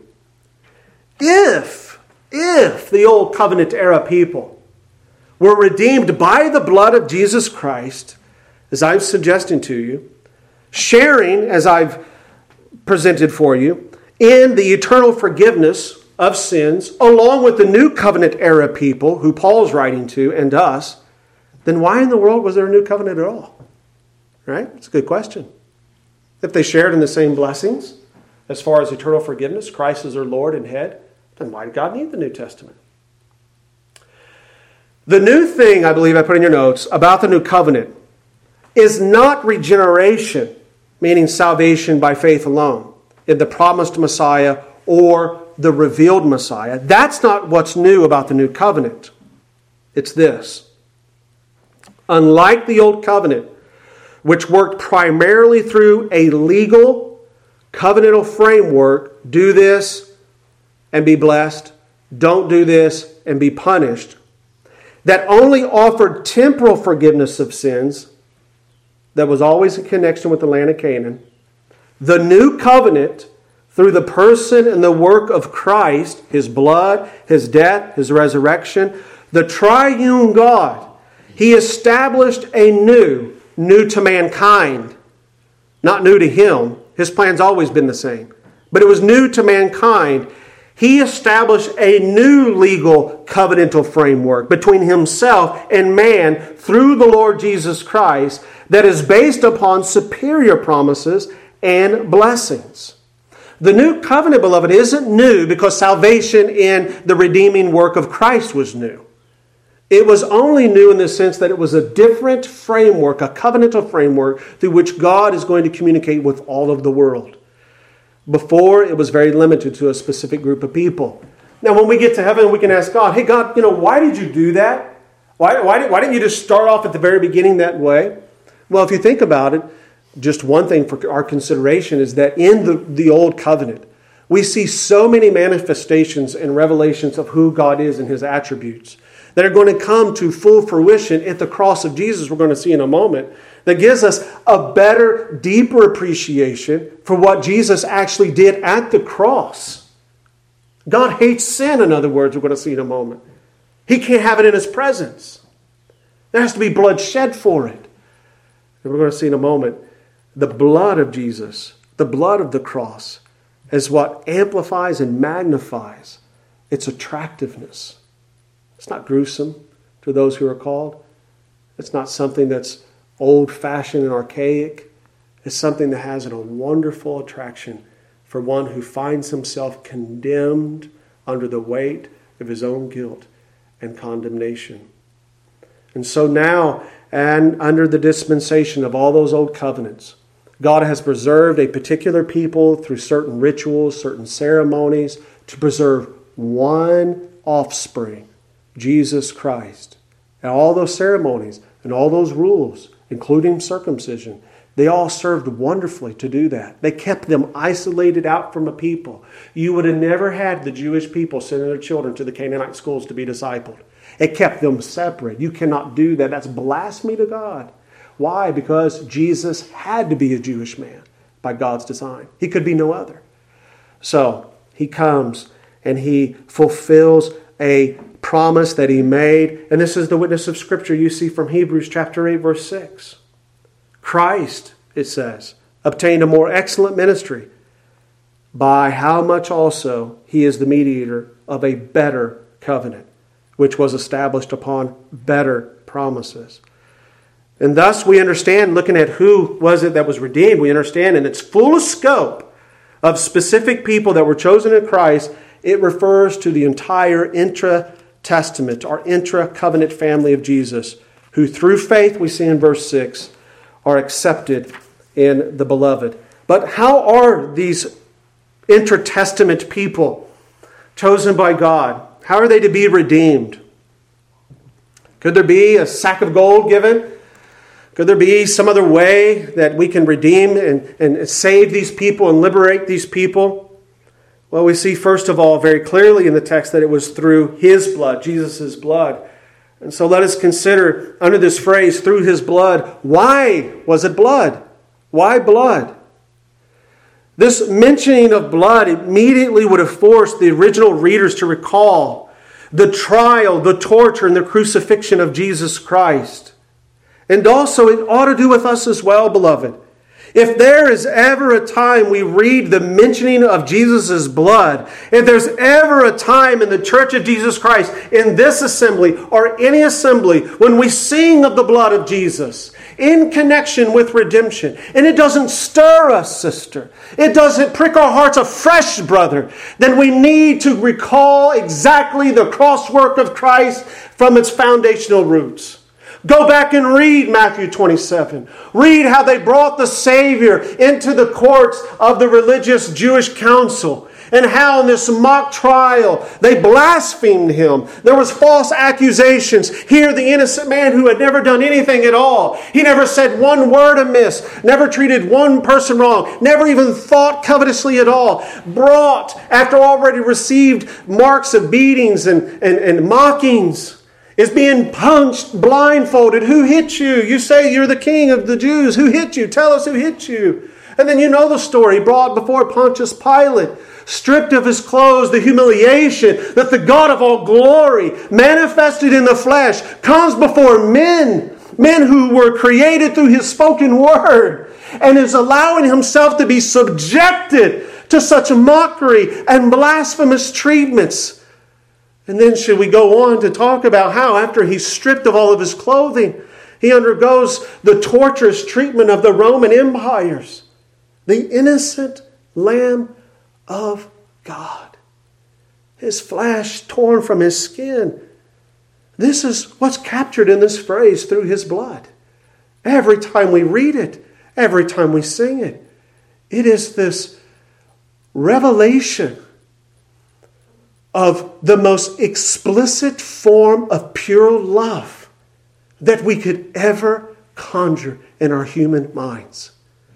If, if the old covenant era people were redeemed by the blood of Jesus Christ, as I'm suggesting to you, sharing, as I've presented for you, in the eternal forgiveness of sins, along with the new covenant era people who Paul's writing to and us, then why in the world was there a new covenant at all? Right? It's a good question. If they shared in the same blessings, as far as eternal forgiveness, Christ is their Lord and head, then why did God need the New Testament? The new thing, I believe I put in your notes, about the new covenant is not regeneration, meaning salvation by faith alone, in the promised Messiah or the revealed Messiah. That's not what's new about the new covenant. It's this. Unlike the old covenant, which worked primarily through a legal covenantal framework, do this and be blessed, don't do this and be punished, that only offered temporal forgiveness of sins, that was always in connection with the land of Canaan. The new covenant, through the person and the work of Christ, His blood, His death, His resurrection, the triune God, He established a new, new to mankind, not new to Him. His plan's always been the same. But it was new to mankind. He established a new legal covenantal framework between Himself and man through the Lord Jesus Christ that is based upon superior promises and blessings. The new covenant, beloved, isn't new because salvation in the redeeming work of Christ was new. It was only new in the sense that it was a different framework, a covenantal framework through which God is going to communicate with all of the world. Before, it was very limited to a specific group of people. Now, when we get to heaven, we can ask God, hey, God, you know, why did you do that? Why, why, did, why didn't you just start off at the very beginning that way? Well, if you think about it, just one thing for our consideration is that in the, the Old Covenant, we see so many manifestations and revelations of who God is and His attributes that are going to come to full fruition at the cross of Jesus, we're going to see in a moment, that gives us a better, deeper appreciation for what Jesus actually did at the cross. God hates sin, in other words, we're going to see in a moment. He can't have it in His presence. There has to be blood shed for it. And we're going to see in a moment, the blood of Jesus, the blood of the cross, is what amplifies and magnifies its attractiveness. It's not gruesome to those who are called. It's not something that's old-fashioned and archaic. It's something that has a wonderful attraction for one who finds himself condemned under the weight of his own guilt and condemnation. And so now, and under the dispensation of all those old covenants, God has preserved a particular people through certain rituals, certain ceremonies, to preserve one offspring, Jesus Christ. And all those ceremonies and all those rules, including circumcision, they all served wonderfully to do that. They kept them isolated out from a people. You would have never had the Jewish people sending their children to the Canaanite schools to be discipled. It kept them separate. You cannot do that. That's blasphemy to God. Why? Because Jesus had to be a Jewish man by God's design. He could be no other. So He comes and He fulfills a promise that He made. And this is the witness of Scripture you see from Hebrews chapter eight, verse six. Christ, it says, obtained a more excellent ministry, by how much also He is the mediator of a better covenant, which was established upon better promises. And thus we understand, looking at who was it that was redeemed, we understand in its full scope of specific people that were chosen in Christ, it refers to the entire intra-testament or intra-covenant family of Jesus, who through faith, we see in verse six, are accepted in the beloved. But how are these inter-testament people chosen by God? How are they to be redeemed? Could there be a sack of gold given? Could there be some other way that we can redeem and, and save these people and liberate these people? Well, we see first of all very clearly in the text that it was through His blood, Jesus' blood. And so let us consider under this phrase, through His blood, why was it blood? Why blood? This mentioning of blood immediately would have forced the original readers to recall the trial, the torture, and the crucifixion of Jesus Christ. And also it ought to do with us as well, beloved. If there is ever a time we read the mentioning of Jesus' blood, if there's ever a time in the Church of Jesus Christ, in this assembly or any assembly, when we sing of the blood of Jesus in connection with redemption, and it doesn't stir us, sister, it doesn't prick our hearts afresh, brother, then we need to recall exactly the crosswork of Christ from its foundational roots. Go back and read Matthew twenty-seven. Read how they brought the Savior into the courts of the religious Jewish council. and how in this mock trial they blasphemed him. There was false accusations. Here the innocent man who had never done anything at all. He never said one word amiss, never treated one person wrong, never even thought covetously at all. Brought, after already received marks of beatings and, and, and mockings, is being punched blindfolded. Who hit you? You say you're the king of the Jews. Who hit you? Tell us who hit you. And then you know the story. Brought before Pontius Pilate, stripped of his clothes, the humiliation that the God of all glory, manifested in the flesh, comes before men, men who were created through his spoken word, and is allowing himself to be subjected to such mockery and blasphemous treatments. And then should we go on to talk about how after he's stripped of all of his clothing, he undergoes the torturous treatment of the Roman empires. The innocent Lamb of God. His flesh torn from his skin. This is what's captured in this phrase, through his blood. Every time we read it, every time we sing it, it is this revelation of the most explicit form of pure love that we could ever conjure in our human minds.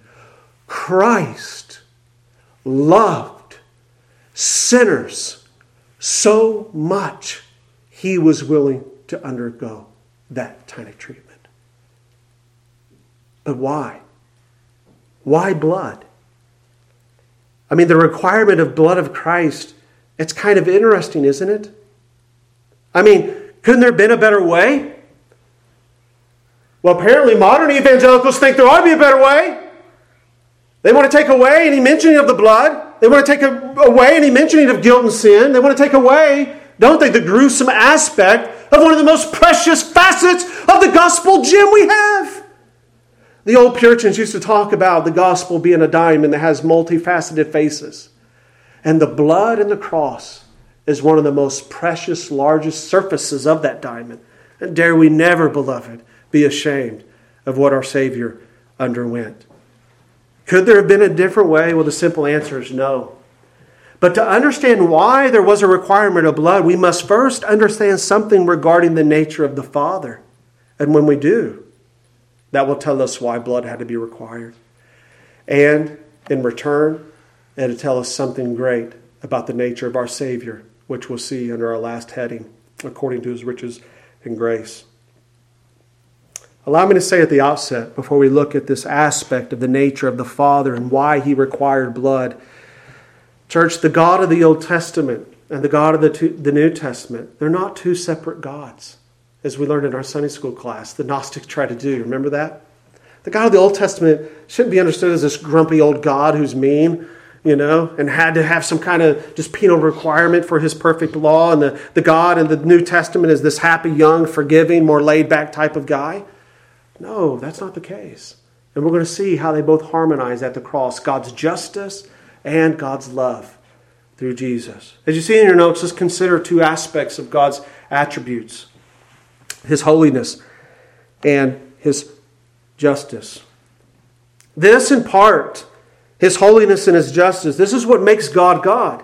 Christ loved sinners so much he was willing to undergo that kind of treatment. But why? Why blood? I mean, the requirement of blood of Christ, it's kind of interesting, isn't it? I mean, couldn't there have been a better way? Well, apparently modern evangelicals think there ought to be a better way. They want to take away any mentioning of the blood. They want to take away any mentioning of guilt and sin. They want to take away, don't they, the gruesome aspect of one of the most precious facets of the gospel gem we have. The old Puritans used to talk about the gospel being a diamond that has multifaceted faces. And the blood and the cross is one of the most precious, largest surfaces of that diamond. And dare we never, beloved, be ashamed of what our Savior underwent. Could there have been a different way? Well, the simple answer is no. But to understand why there was a requirement of blood, we must first understand something regarding the nature of the Father. And when we do, that will tell us why blood had to be required. And in return, it'll tell us something great about the nature of our Savior, which we'll see under our last heading, according to his riches and grace. Allow me to say at the outset, before we look at this aspect of the nature of the Father and why he required blood, church, the God of the Old Testament and the God of the, two, the New Testament, they're not two separate gods, as we learned in our Sunday school class. The Gnostics try to do. Remember that? The God of the Old Testament shouldn't be understood as this grumpy old God who's mean, you know, and had to have some kind of just penal requirement for his perfect law. And the, the God in the New Testament is this happy, young, forgiving, more laid-back type of guy. No, that's not the case. And we're going to see how they both harmonize at the cross. God's justice and God's love through Jesus. As you see in your notes, let's consider two aspects of God's attributes. His holiness and his justice. This, in part, his holiness and his justice, this is what makes God God.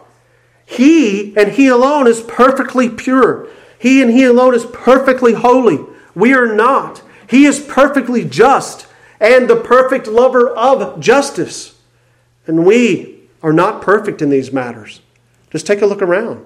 He and he alone is perfectly pure. He and he alone is perfectly holy. We are not. He is perfectly just and the perfect lover of justice. And we are not perfect in these matters. Just take a look around.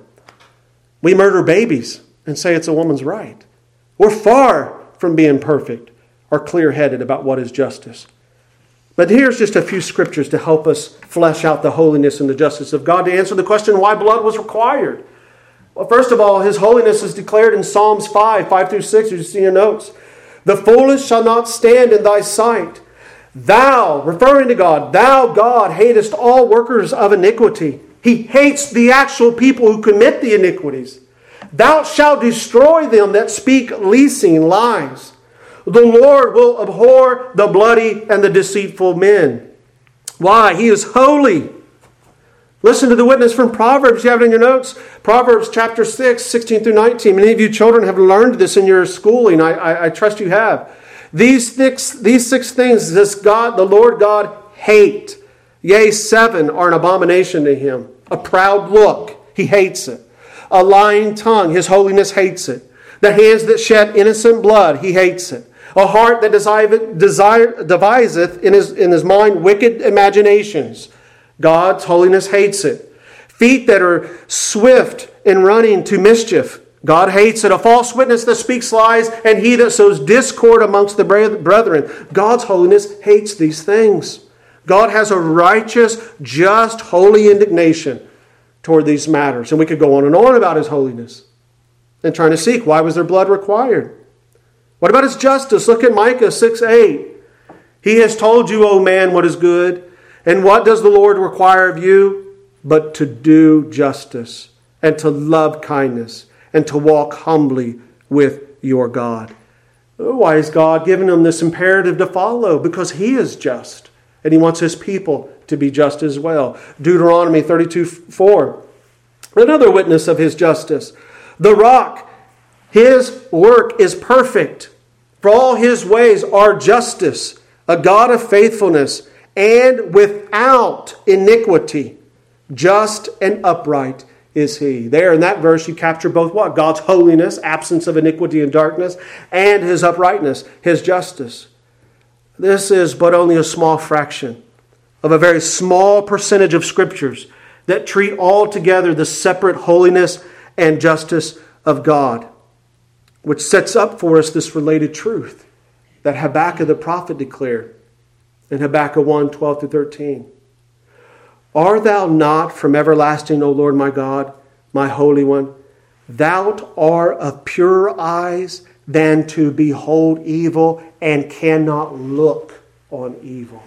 We murder babies and say it's a woman's right. We're far from being perfect or clear-headed about what is justice. But here's just a few scriptures to help us flesh out the holiness and the justice of God to answer the question why blood was required. Well, first of all, his holiness is declared in Psalms five, five through six, as you see in your notes. The foolish shall not stand in thy sight. Thou, referring to God, thou, God, hatest all workers of iniquity. He hates the actual people who commit the iniquities. Thou shalt destroy them that speak leasing lies. The Lord will abhor the bloody and the deceitful men. Why? He is holy. Listen to the witness from Proverbs. You have it in your notes. Proverbs chapter six, sixteen through nineteen. Many of you children have learned this in your schooling. I, I, I trust you have. These six, these six things does God, the Lord God, hate. Yea, seven are an abomination to him. A proud look, He hates it. A lying tongue, His holiness hates it. The hands that shed innocent blood, He hates it. A heart that desire, desire, deviseth in his, in his mind wicked imaginations, God's holiness hates it. Feet that are swift in running to mischief, God hates it. A false witness that speaks lies, and he that sows discord amongst the brethren, God's holiness hates these things. God has a righteous, just, holy indignation toward these matters. And we could go on and on about His holiness and trying to seek, why was there blood required? What about His justice? Look at Micah six eight. He has told you, O man, what is good. And what does the Lord require of you? But to do justice and to love kindness and to walk humbly with your God. Why has God given him this imperative to follow? Because He is just. And He wants His people to be just as well. Deuteronomy thirty-two four. Another witness of His justice. The rock, His work is perfect. For all His ways are justice. A God of faithfulness and without iniquity. Just and upright is He. There in that verse you capture both what? God's holiness, absence of iniquity and darkness, and His uprightness, His justice. This is but only a small fraction of a very small percentage of scriptures that treat altogether the separate holiness and justice of God, which sets up for us this related truth that Habakkuk the prophet declared in Habakkuk one twelve through thirteen. Art thou not from everlasting, O Lord my God, my Holy One? Thou art of purer eyes than to behold evil, and cannot look on evil.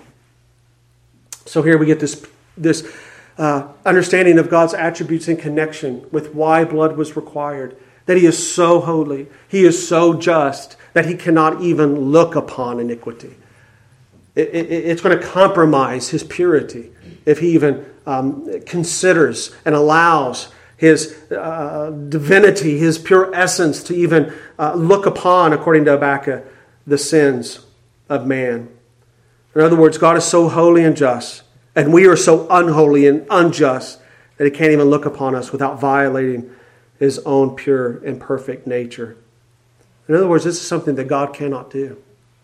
So here we get this, this uh, understanding of God's attributes in connection with why blood was required. That He is so holy, He is so just, that He cannot even look upon iniquity. It, it, it's going to compromise His purity if He even um, considers and allows His uh, divinity, His pure essence to even uh, look upon, according to Habakkuk, the sins of man. In other words, God is so holy and just, and we are so unholy and unjust that He can't even look upon us without violating His own pure and perfect nature. In other words, this is something that God cannot do.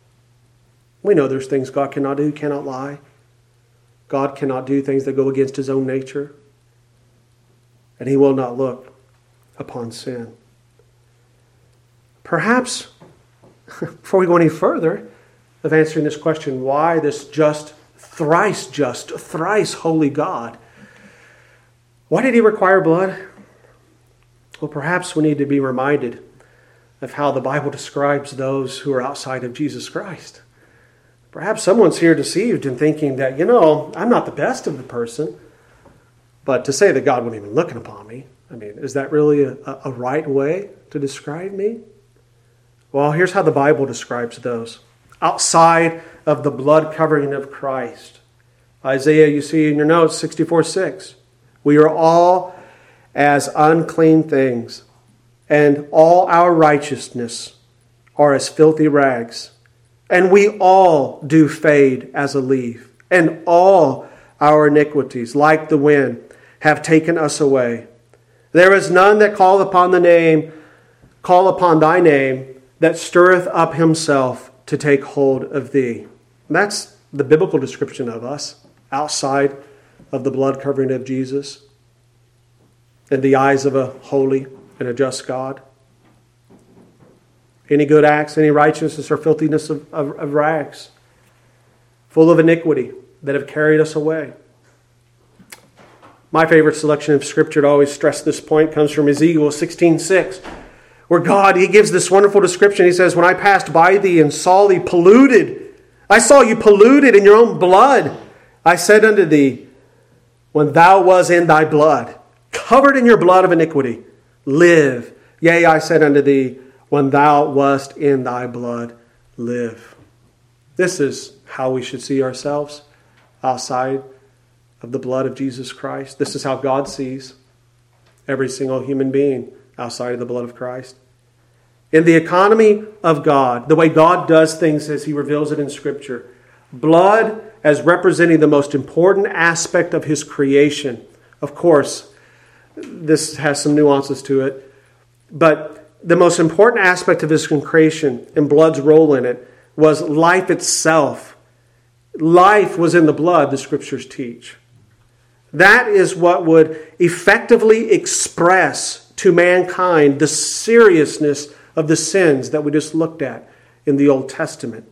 We know there's things God cannot do. He cannot lie. God cannot do things that go against His own nature. And He will not look upon sin. Perhaps, before we go any further of answering this question, why this just, thrice just, thrice holy God, why did He require blood? Well, perhaps we need to be reminded of how the Bible describes those who are outside of Jesus Christ. Perhaps someone's here deceived in thinking that, you know, I'm not the best of the person. But to say that God wasn't even looking upon me, I mean, is that really a, a right way to describe me? Well, here's how the Bible describes those. Outside of the blood covering of Christ. Isaiah, you see in your notes, sixty-four six. We are all as unclean things, and all our righteousness are as filthy rags. And we all do fade as a leaf, and all our iniquities, like the wind, have taken us away. There is none that call upon the name, call upon thy name, that stirreth up himself to take hold of thee. And that's the biblical description of us, outside of the blood covering of Jesus, in the eyes of a holy and a just God. Any good acts, any righteousness or filthiness of, of, of rags, full of iniquity that have carried us away. My favorite selection of Scripture to always stress this point comes from Ezekiel sixteen six, where God, He gives this wonderful description. He says, when I passed by thee and saw thee polluted, I saw you polluted in your own blood. I said unto thee, when thou was in thy blood, covered in your blood of iniquity, live. Yea, I said unto thee, when thou wast in thy blood, live. This is how we should see ourselves outside of the blood of Jesus Christ. This is how God sees every single human being outside of the blood of Christ. In the economy of God, the way God does things as He reveals it in Scripture, blood as representing the most important aspect of His creation Of course, this has some nuances to it. But the most important aspect of his concretion and blood's role in it was life itself. Life was in the blood, the Scriptures teach. That is what would effectively express to mankind the seriousness of the sins that we just looked at in the Old Testament,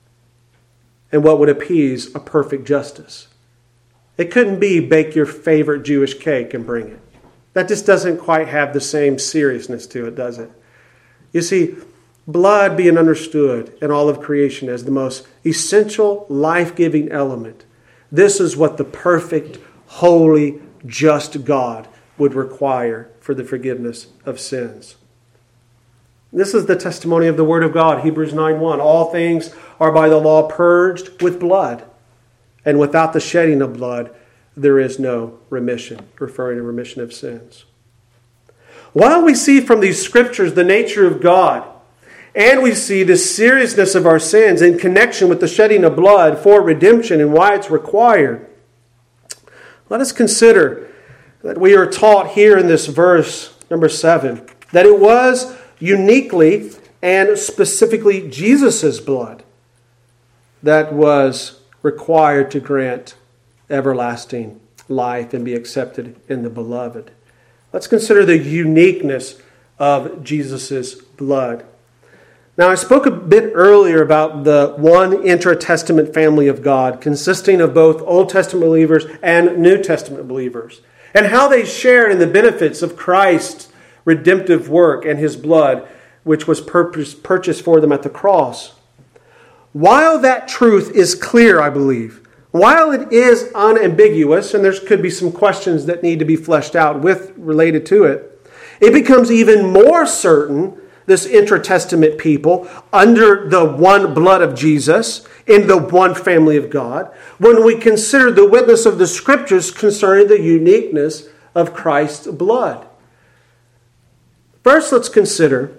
and what would appease a perfect justice. It couldn't be bake your favorite Jewish cake and bring it. That just doesn't quite have the same seriousness to it, does it? You see, blood being understood in all of creation as the most essential, life-giving element. This is what the perfect, holy, just God would require for the forgiveness of sins. This is the testimony of the Word of God, Hebrews nine one. All things are by the law purged with blood, and without the shedding of blood, there is no remission, referring to remission of sins. While we see from these Scriptures the nature of God, and we see the seriousness of our sins in connection with the shedding of blood for redemption and why it's required, let us consider that we are taught here in this verse, number seven, that it was uniquely and specifically Jesus' blood that was required to grant everlasting life and be accepted in the beloved. Let's consider the uniqueness of Jesus' blood. Now, I spoke a bit earlier about the one intra-testament family of God, consisting of both Old Testament believers and New Testament believers, and how they shared in the benefits of Christ's redemptive work and His blood, which was purchased for them at the cross. While that truth is clear, I believe, while it is unambiguous, and there could be some questions that need to be fleshed out with related to it, it becomes even more certain, this intra-testament people, under the one blood of Jesus, in the one family of God, when we consider the witness of the Scriptures concerning the uniqueness of Christ's blood. First, let's consider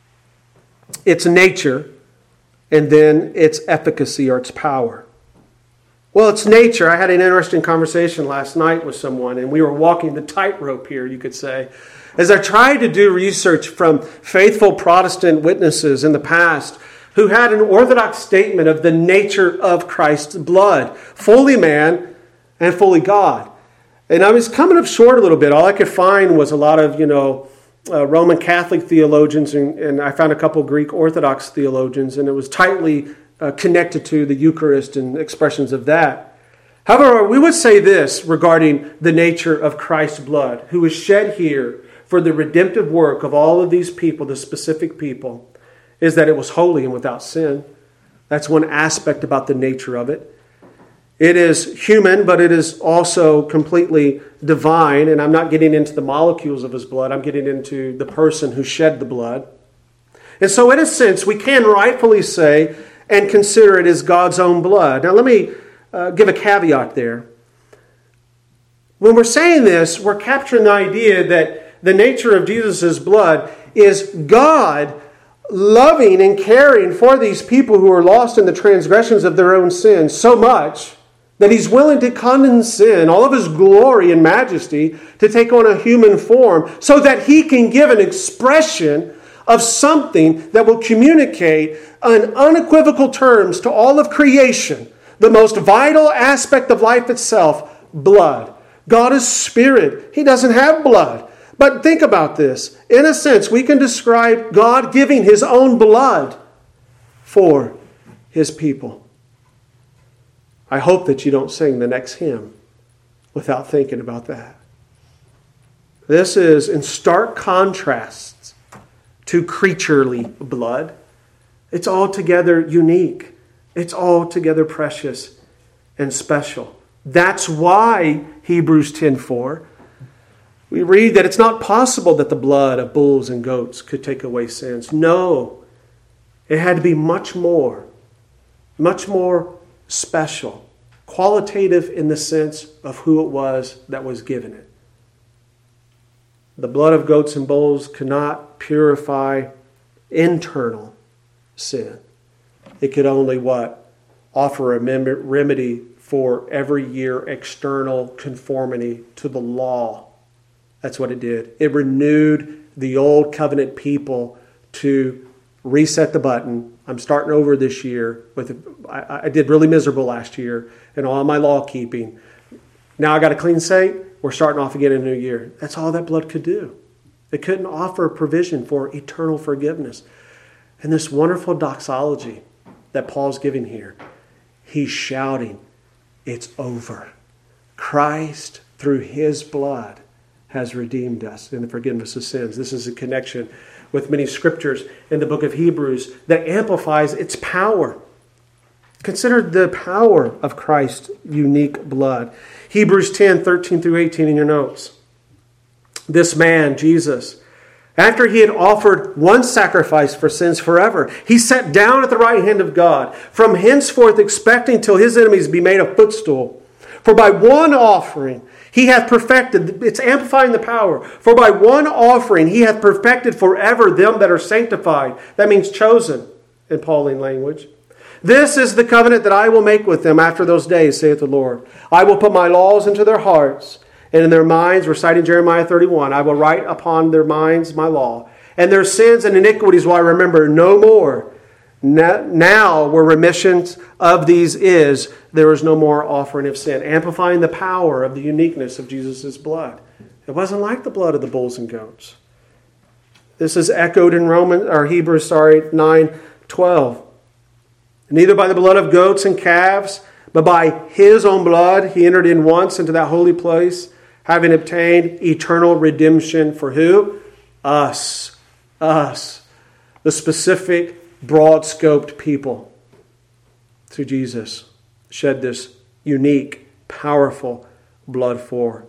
its nature and then its efficacy or its power. Well, its nature. I had an interesting conversation last night with someone, and we were walking the tightrope here, you could say, as I tried to do research from faithful Protestant witnesses in the past who had an orthodox statement of the nature of Christ's blood, fully man and fully God. And I was coming up short a little bit. All I could find was a lot of, you know, uh, Roman Catholic theologians, and, and I found a couple Greek Orthodox theologians, and it was tightly uh, connected to the Eucharist and expressions of that. However, we would say this regarding the nature of Christ's blood, who was shed here for the redemptive work of all of these people, the specific people, is that it was holy and without sin. That's one aspect about the nature of it. It is human, but it is also completely divine. And I'm not getting into the molecules of His blood. I'm getting into the person who shed the blood. And so in a sense, we can rightfully say and consider it as God's own blood. Now let me uh, give a caveat there. When we're saying this, we're capturing the idea that the nature of Jesus' blood is God loving and caring for these people who are lost in the transgressions of their own sins so much that He's willing to condescend all of His glory and majesty to take on a human form so that He can give an expression of something that will communicate in unequivocal terms to all of creation, the most vital aspect of life itself, blood. God is spirit. He doesn't have blood. But think about this. In a sense, we can describe God giving His own blood for His people. I hope that you don't sing the next hymn without thinking about that. This is in stark contrast to creaturely blood. It's altogether unique. It's altogether precious and special. That's why Hebrews ten four, we read that it's not possible that the blood of bulls and goats could take away sins. No, it had to be much more, much more special, qualitative in the sense of who it was that was given it. The blood of goats and bulls could not purify internal sin. It could only what? offer a mem- remedy for every year external conformity to the law. That's what it did. It renewed the old covenant people to reset the button. I'm starting over this year. With I, I did really miserable last year in all my law keeping. Now I got a clean slate. We're starting off again in a new year. That's all that blood could do. It couldn't offer provision for eternal forgiveness. And this wonderful doxology that Paul's giving here, he's shouting, it's over. Christ, through his blood, has redeemed us in the forgiveness of sins. This is a connection with many scriptures in the book of Hebrews that amplifies its power. Consider the power of Christ's unique blood. Hebrews ten, thirteen through eighteen in your notes. This man, Jesus, after he had offered one sacrifice for sins forever, he sat down at the right hand of God, from henceforth expecting till his enemies be made a footstool. For by one offering he hath perfected, it's amplifying the power. For by one offering he hath perfected forever them that are sanctified. That means chosen in Pauline language. This is the covenant that I will make with them after those days, saith the Lord. I will put my laws into their hearts, and in their minds, reciting Jeremiah thirty-one, I will write upon their minds my law. And their sins and iniquities will I remember no more. Now, where remissions of these is, there is no more offering of sin. Amplifying the power of the uniqueness of Jesus' blood. It wasn't like the blood of the bulls and goats. This is echoed in Romans or Hebrews, sorry, nine twelve. Neither by the blood of goats and calves, but by his own blood he entered in once into that holy place, having obtained eternal redemption for who? Us. Us. The specific, broad-scoped people. Through Jesus shed this unique, powerful blood for.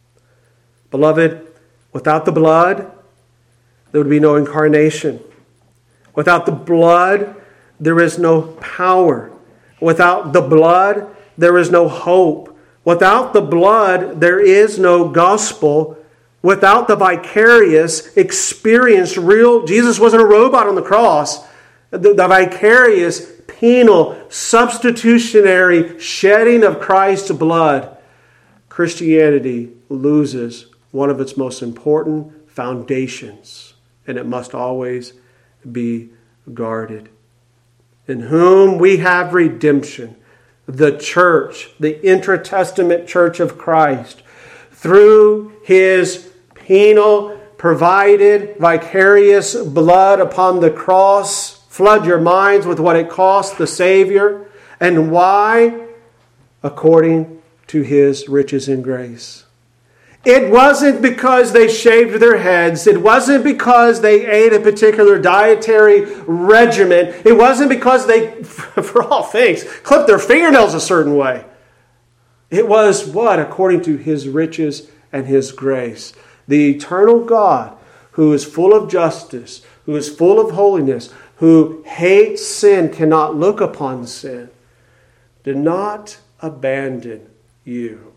Beloved, without the blood, there would be no incarnation. Without the blood, there is no power. Without the blood, there is no hope. Without the blood, there is no gospel. Without the vicarious, experienced, real... Jesus wasn't a robot on the cross. The, the vicarious, penal, substitutionary shedding of Christ's blood, Christianity loses one of its most important foundations, and it must always be guarded. In whom we have redemption, the church, the intertestament church of Christ, through his penal, provided, vicarious blood upon the cross. Flood your minds with what it cost the Savior. And why? According to his riches in grace. It wasn't because they shaved their heads. It wasn't because they ate a particular dietary regimen. It wasn't because they, for all things, clipped their fingernails a certain way. It was what? According to his riches and his grace. The eternal God, who is full of justice, who is full of holiness, who hates sin, cannot look upon sin, did not abandon you.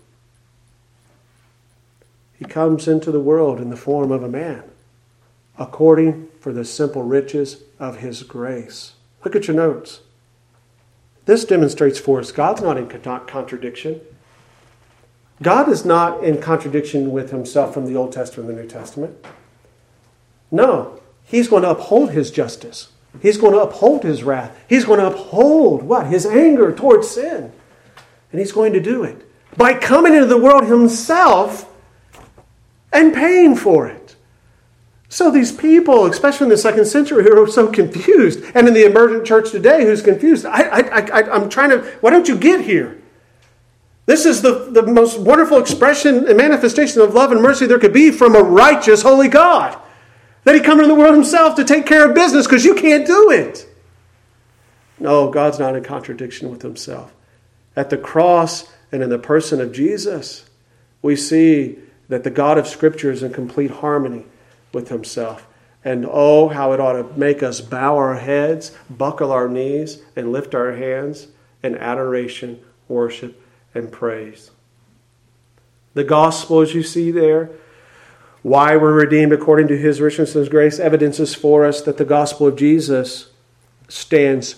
He comes into the world in the form of a man, according for the simple riches of his grace. Look at your notes. This demonstrates for us God's not in contradiction. God is not in contradiction with himself from the Old Testament and the New Testament. No, he's going to uphold his justice. He's going to uphold his wrath. He's going to uphold what? His anger towards sin. And he's going to do it by coming into the world himself and paying for it. So these people, especially in the second century, who are so confused, and in the emergent church today who's confused, I, I, I, I'm trying to, why don't you get here? This is the, the most wonderful expression and manifestation of love and mercy there could be from a righteous, holy God. That he come into the world himself to take care of business because you can't do it. No, God's not in contradiction with himself. At the cross and in the person of Jesus, we see that the God of Scripture is in complete harmony with himself. And oh, how it ought to make us bow our heads, buckle our knees, and lift our hands in adoration, worship, and praise. The gospel, as you see there, why we're redeemed according to his richness and his grace, evidences for us that the gospel of Jesus stands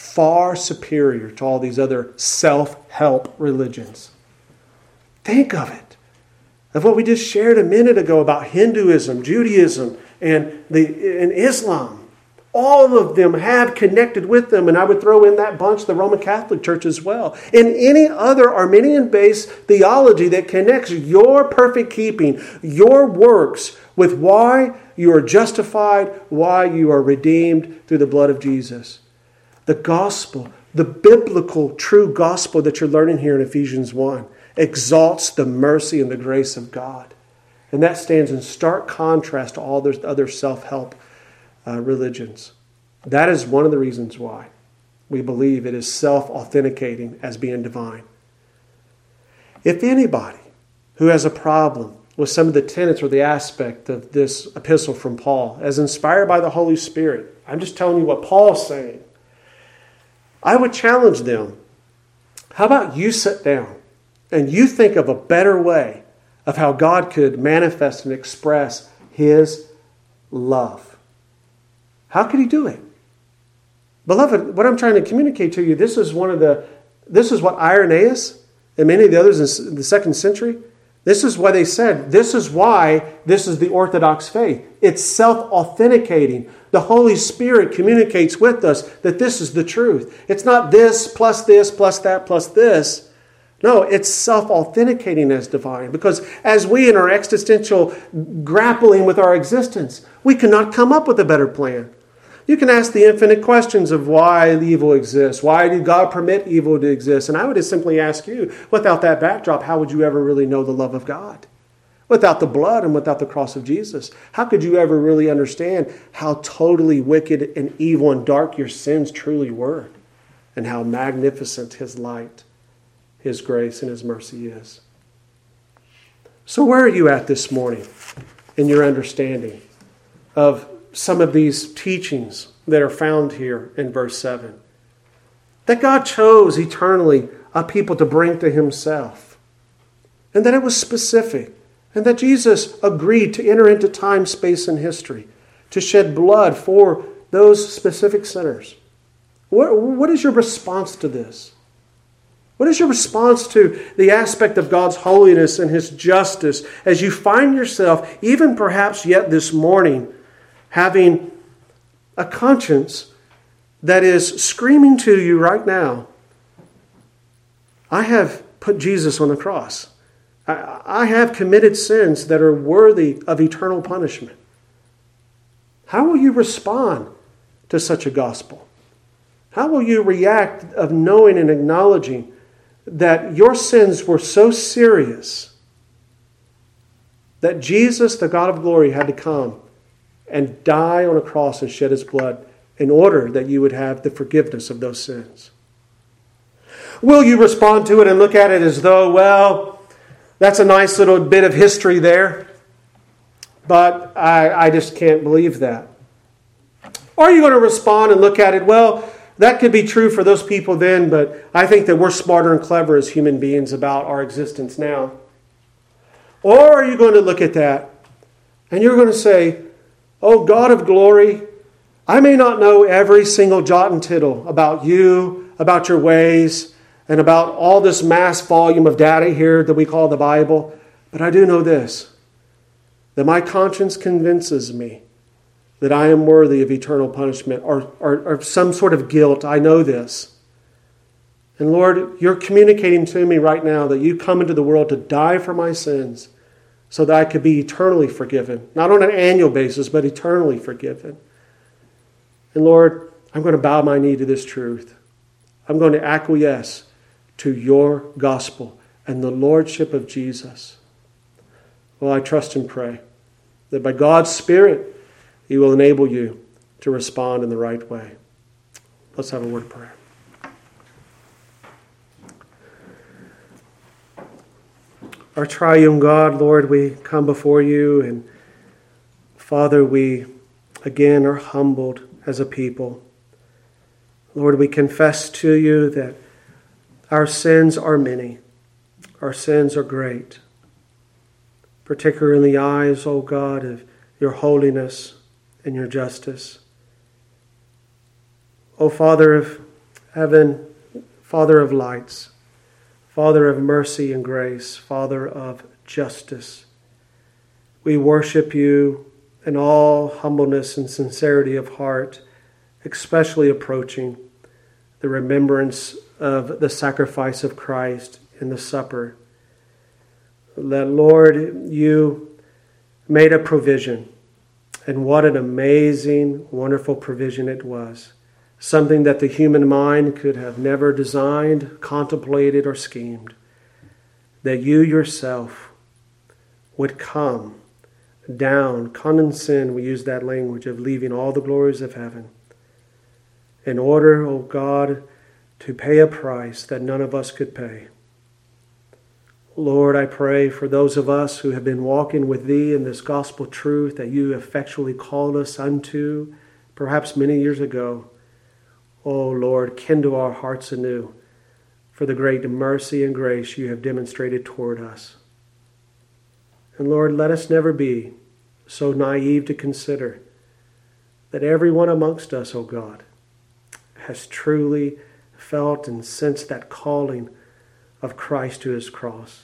far superior to all these other self-help religions. Think of it. Of what we just shared a minute ago about Hinduism, Judaism, and, the, and Islam. All of them have connected with them, and I would throw in that bunch the Roman Catholic Church as well. And any other Arminian-based theology that connects your perfect keeping, your works, with why you are justified, why you are redeemed through the blood of Jesus. The gospel, the biblical, true gospel that you're learning here in Ephesians one, exalts the mercy and the grace of God. And that stands in stark contrast to all those other self-help Uh, religions. That is one of the reasons why we believe it is self-authenticating as being divine. If anybody who has a problem with some of the tenets or the aspect of this epistle from Paul, as inspired by the Holy Spirit, I'm just telling you what Paul's saying, I would challenge them. How about you sit down and you think of a better way of how God could manifest and express His love? How could He do it? Beloved, what I'm trying to communicate to you, this is one of the, this is what Irenaeus and many of the others in the second century, this is why they said, this is why this is the Orthodox faith. It's self-authenticating. The Holy Spirit communicates with us that this is the truth. It's not this plus this plus that plus this. No, it's self-authenticating as divine. Because as we in our existential grappling with our existence, we cannot come up with a better plan. You can ask the infinite questions of why evil exists. Why did God permit evil to exist? And I would just simply ask you, without that backdrop, how would you ever really know the love of God? Without the blood and without the cross of Jesus, how could you ever really understand how totally wicked and evil and dark your sins truly were? And how magnificent His light, His grace, and His mercy is. So where are you at this morning in your understanding of some of these teachings that are found here in verse seven? That God chose eternally a people to bring to Himself. And that it was specific. And that Jesus agreed to enter into time, space, and history to shed blood for those specific sinners. What, what is your response to this? What is your response to the aspect of God's holiness and His justice as you find yourself, even perhaps yet this morning, having a conscience that is screaming to you right now, I have put Jesus on the cross. I, I have committed sins that are worthy of eternal punishment. How will you respond to such a gospel? How will you react of knowing and acknowledging that your sins were so serious that Jesus, the God of glory, had to come and die on a cross and shed His blood in order that you would have the forgiveness of those sins? Will you respond to it and look at it as though, well, that's a nice little bit of history there, but I, I just can't believe that? Or are you going to respond and look at it, well, that could be true for those people then, but I think that we're smarter and clever as human beings about our existence now? Or are you going to look at that and you're going to say, oh, God of glory, I may not know every single jot and tittle about you, about your ways, and about all this mass volume of data here that we call the Bible, but I do know this, that my conscience convinces me that I am worthy of eternal punishment or, or, or some sort of guilt. I know this. And Lord, you're communicating to me right now that you come into the world to die for my sins so that I could be eternally forgiven. Not on an annual basis, but eternally forgiven. And Lord, I'm going to bow my knee to this truth. I'm going to acquiesce to your gospel and the lordship of Jesus. Well, I trust and pray that by God's Spirit, He will enable you to respond in the right way. Let's have a word of prayer. Our triune God, Lord, we come before you, and Father, we again are humbled as a people. Lord, we confess to you that our sins are many. Our sins are great, particularly in the eyes, O God, of your holiness and your justice. O Father, if heaven, Father of lights, Father of mercy and grace, Father of justice, we worship you in all humbleness and sincerity of heart, especially approaching the remembrance of the sacrifice of Christ in the supper. That, Lord, you made a provision, and what an amazing, wonderful provision it was. Something that the human mind could have never designed, contemplated, or schemed. That you yourself would come down, condescend, we use that language of leaving all the glories of heaven, in order, O God, to pay a price that none of us could pay. Lord, I pray for those of us who have been walking with Thee in this gospel truth that You effectually called us unto, perhaps many years ago. O Lord, kindle our hearts anew for the great mercy and grace You have demonstrated toward us. And Lord, let us never be so naive to consider that everyone amongst us, O God, has truly felt and sensed that calling of Christ to His cross.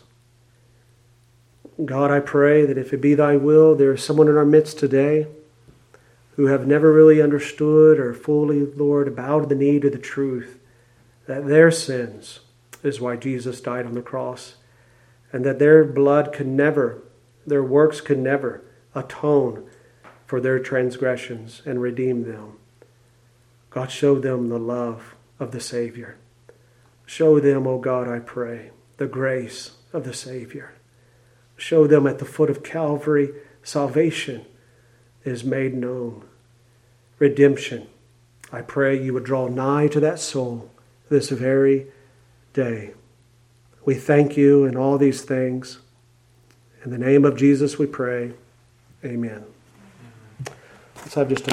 God, I pray that if it be Thy will, there is someone in our midst today who have never really understood or fully, Lord, bowed the knee to the truth that their sins is why Jesus died on the cross, and that their blood could never, their works could never atone for their transgressions and redeem them. God, show them the love of the Savior. Show them, O God, I pray, the grace of the Savior. Show them at the foot of Calvary, salvation is made known. Redemption. I pray You would draw nigh to that soul this very day. We thank You in all these things. In the name of Jesus we pray. Amen. Let's have just a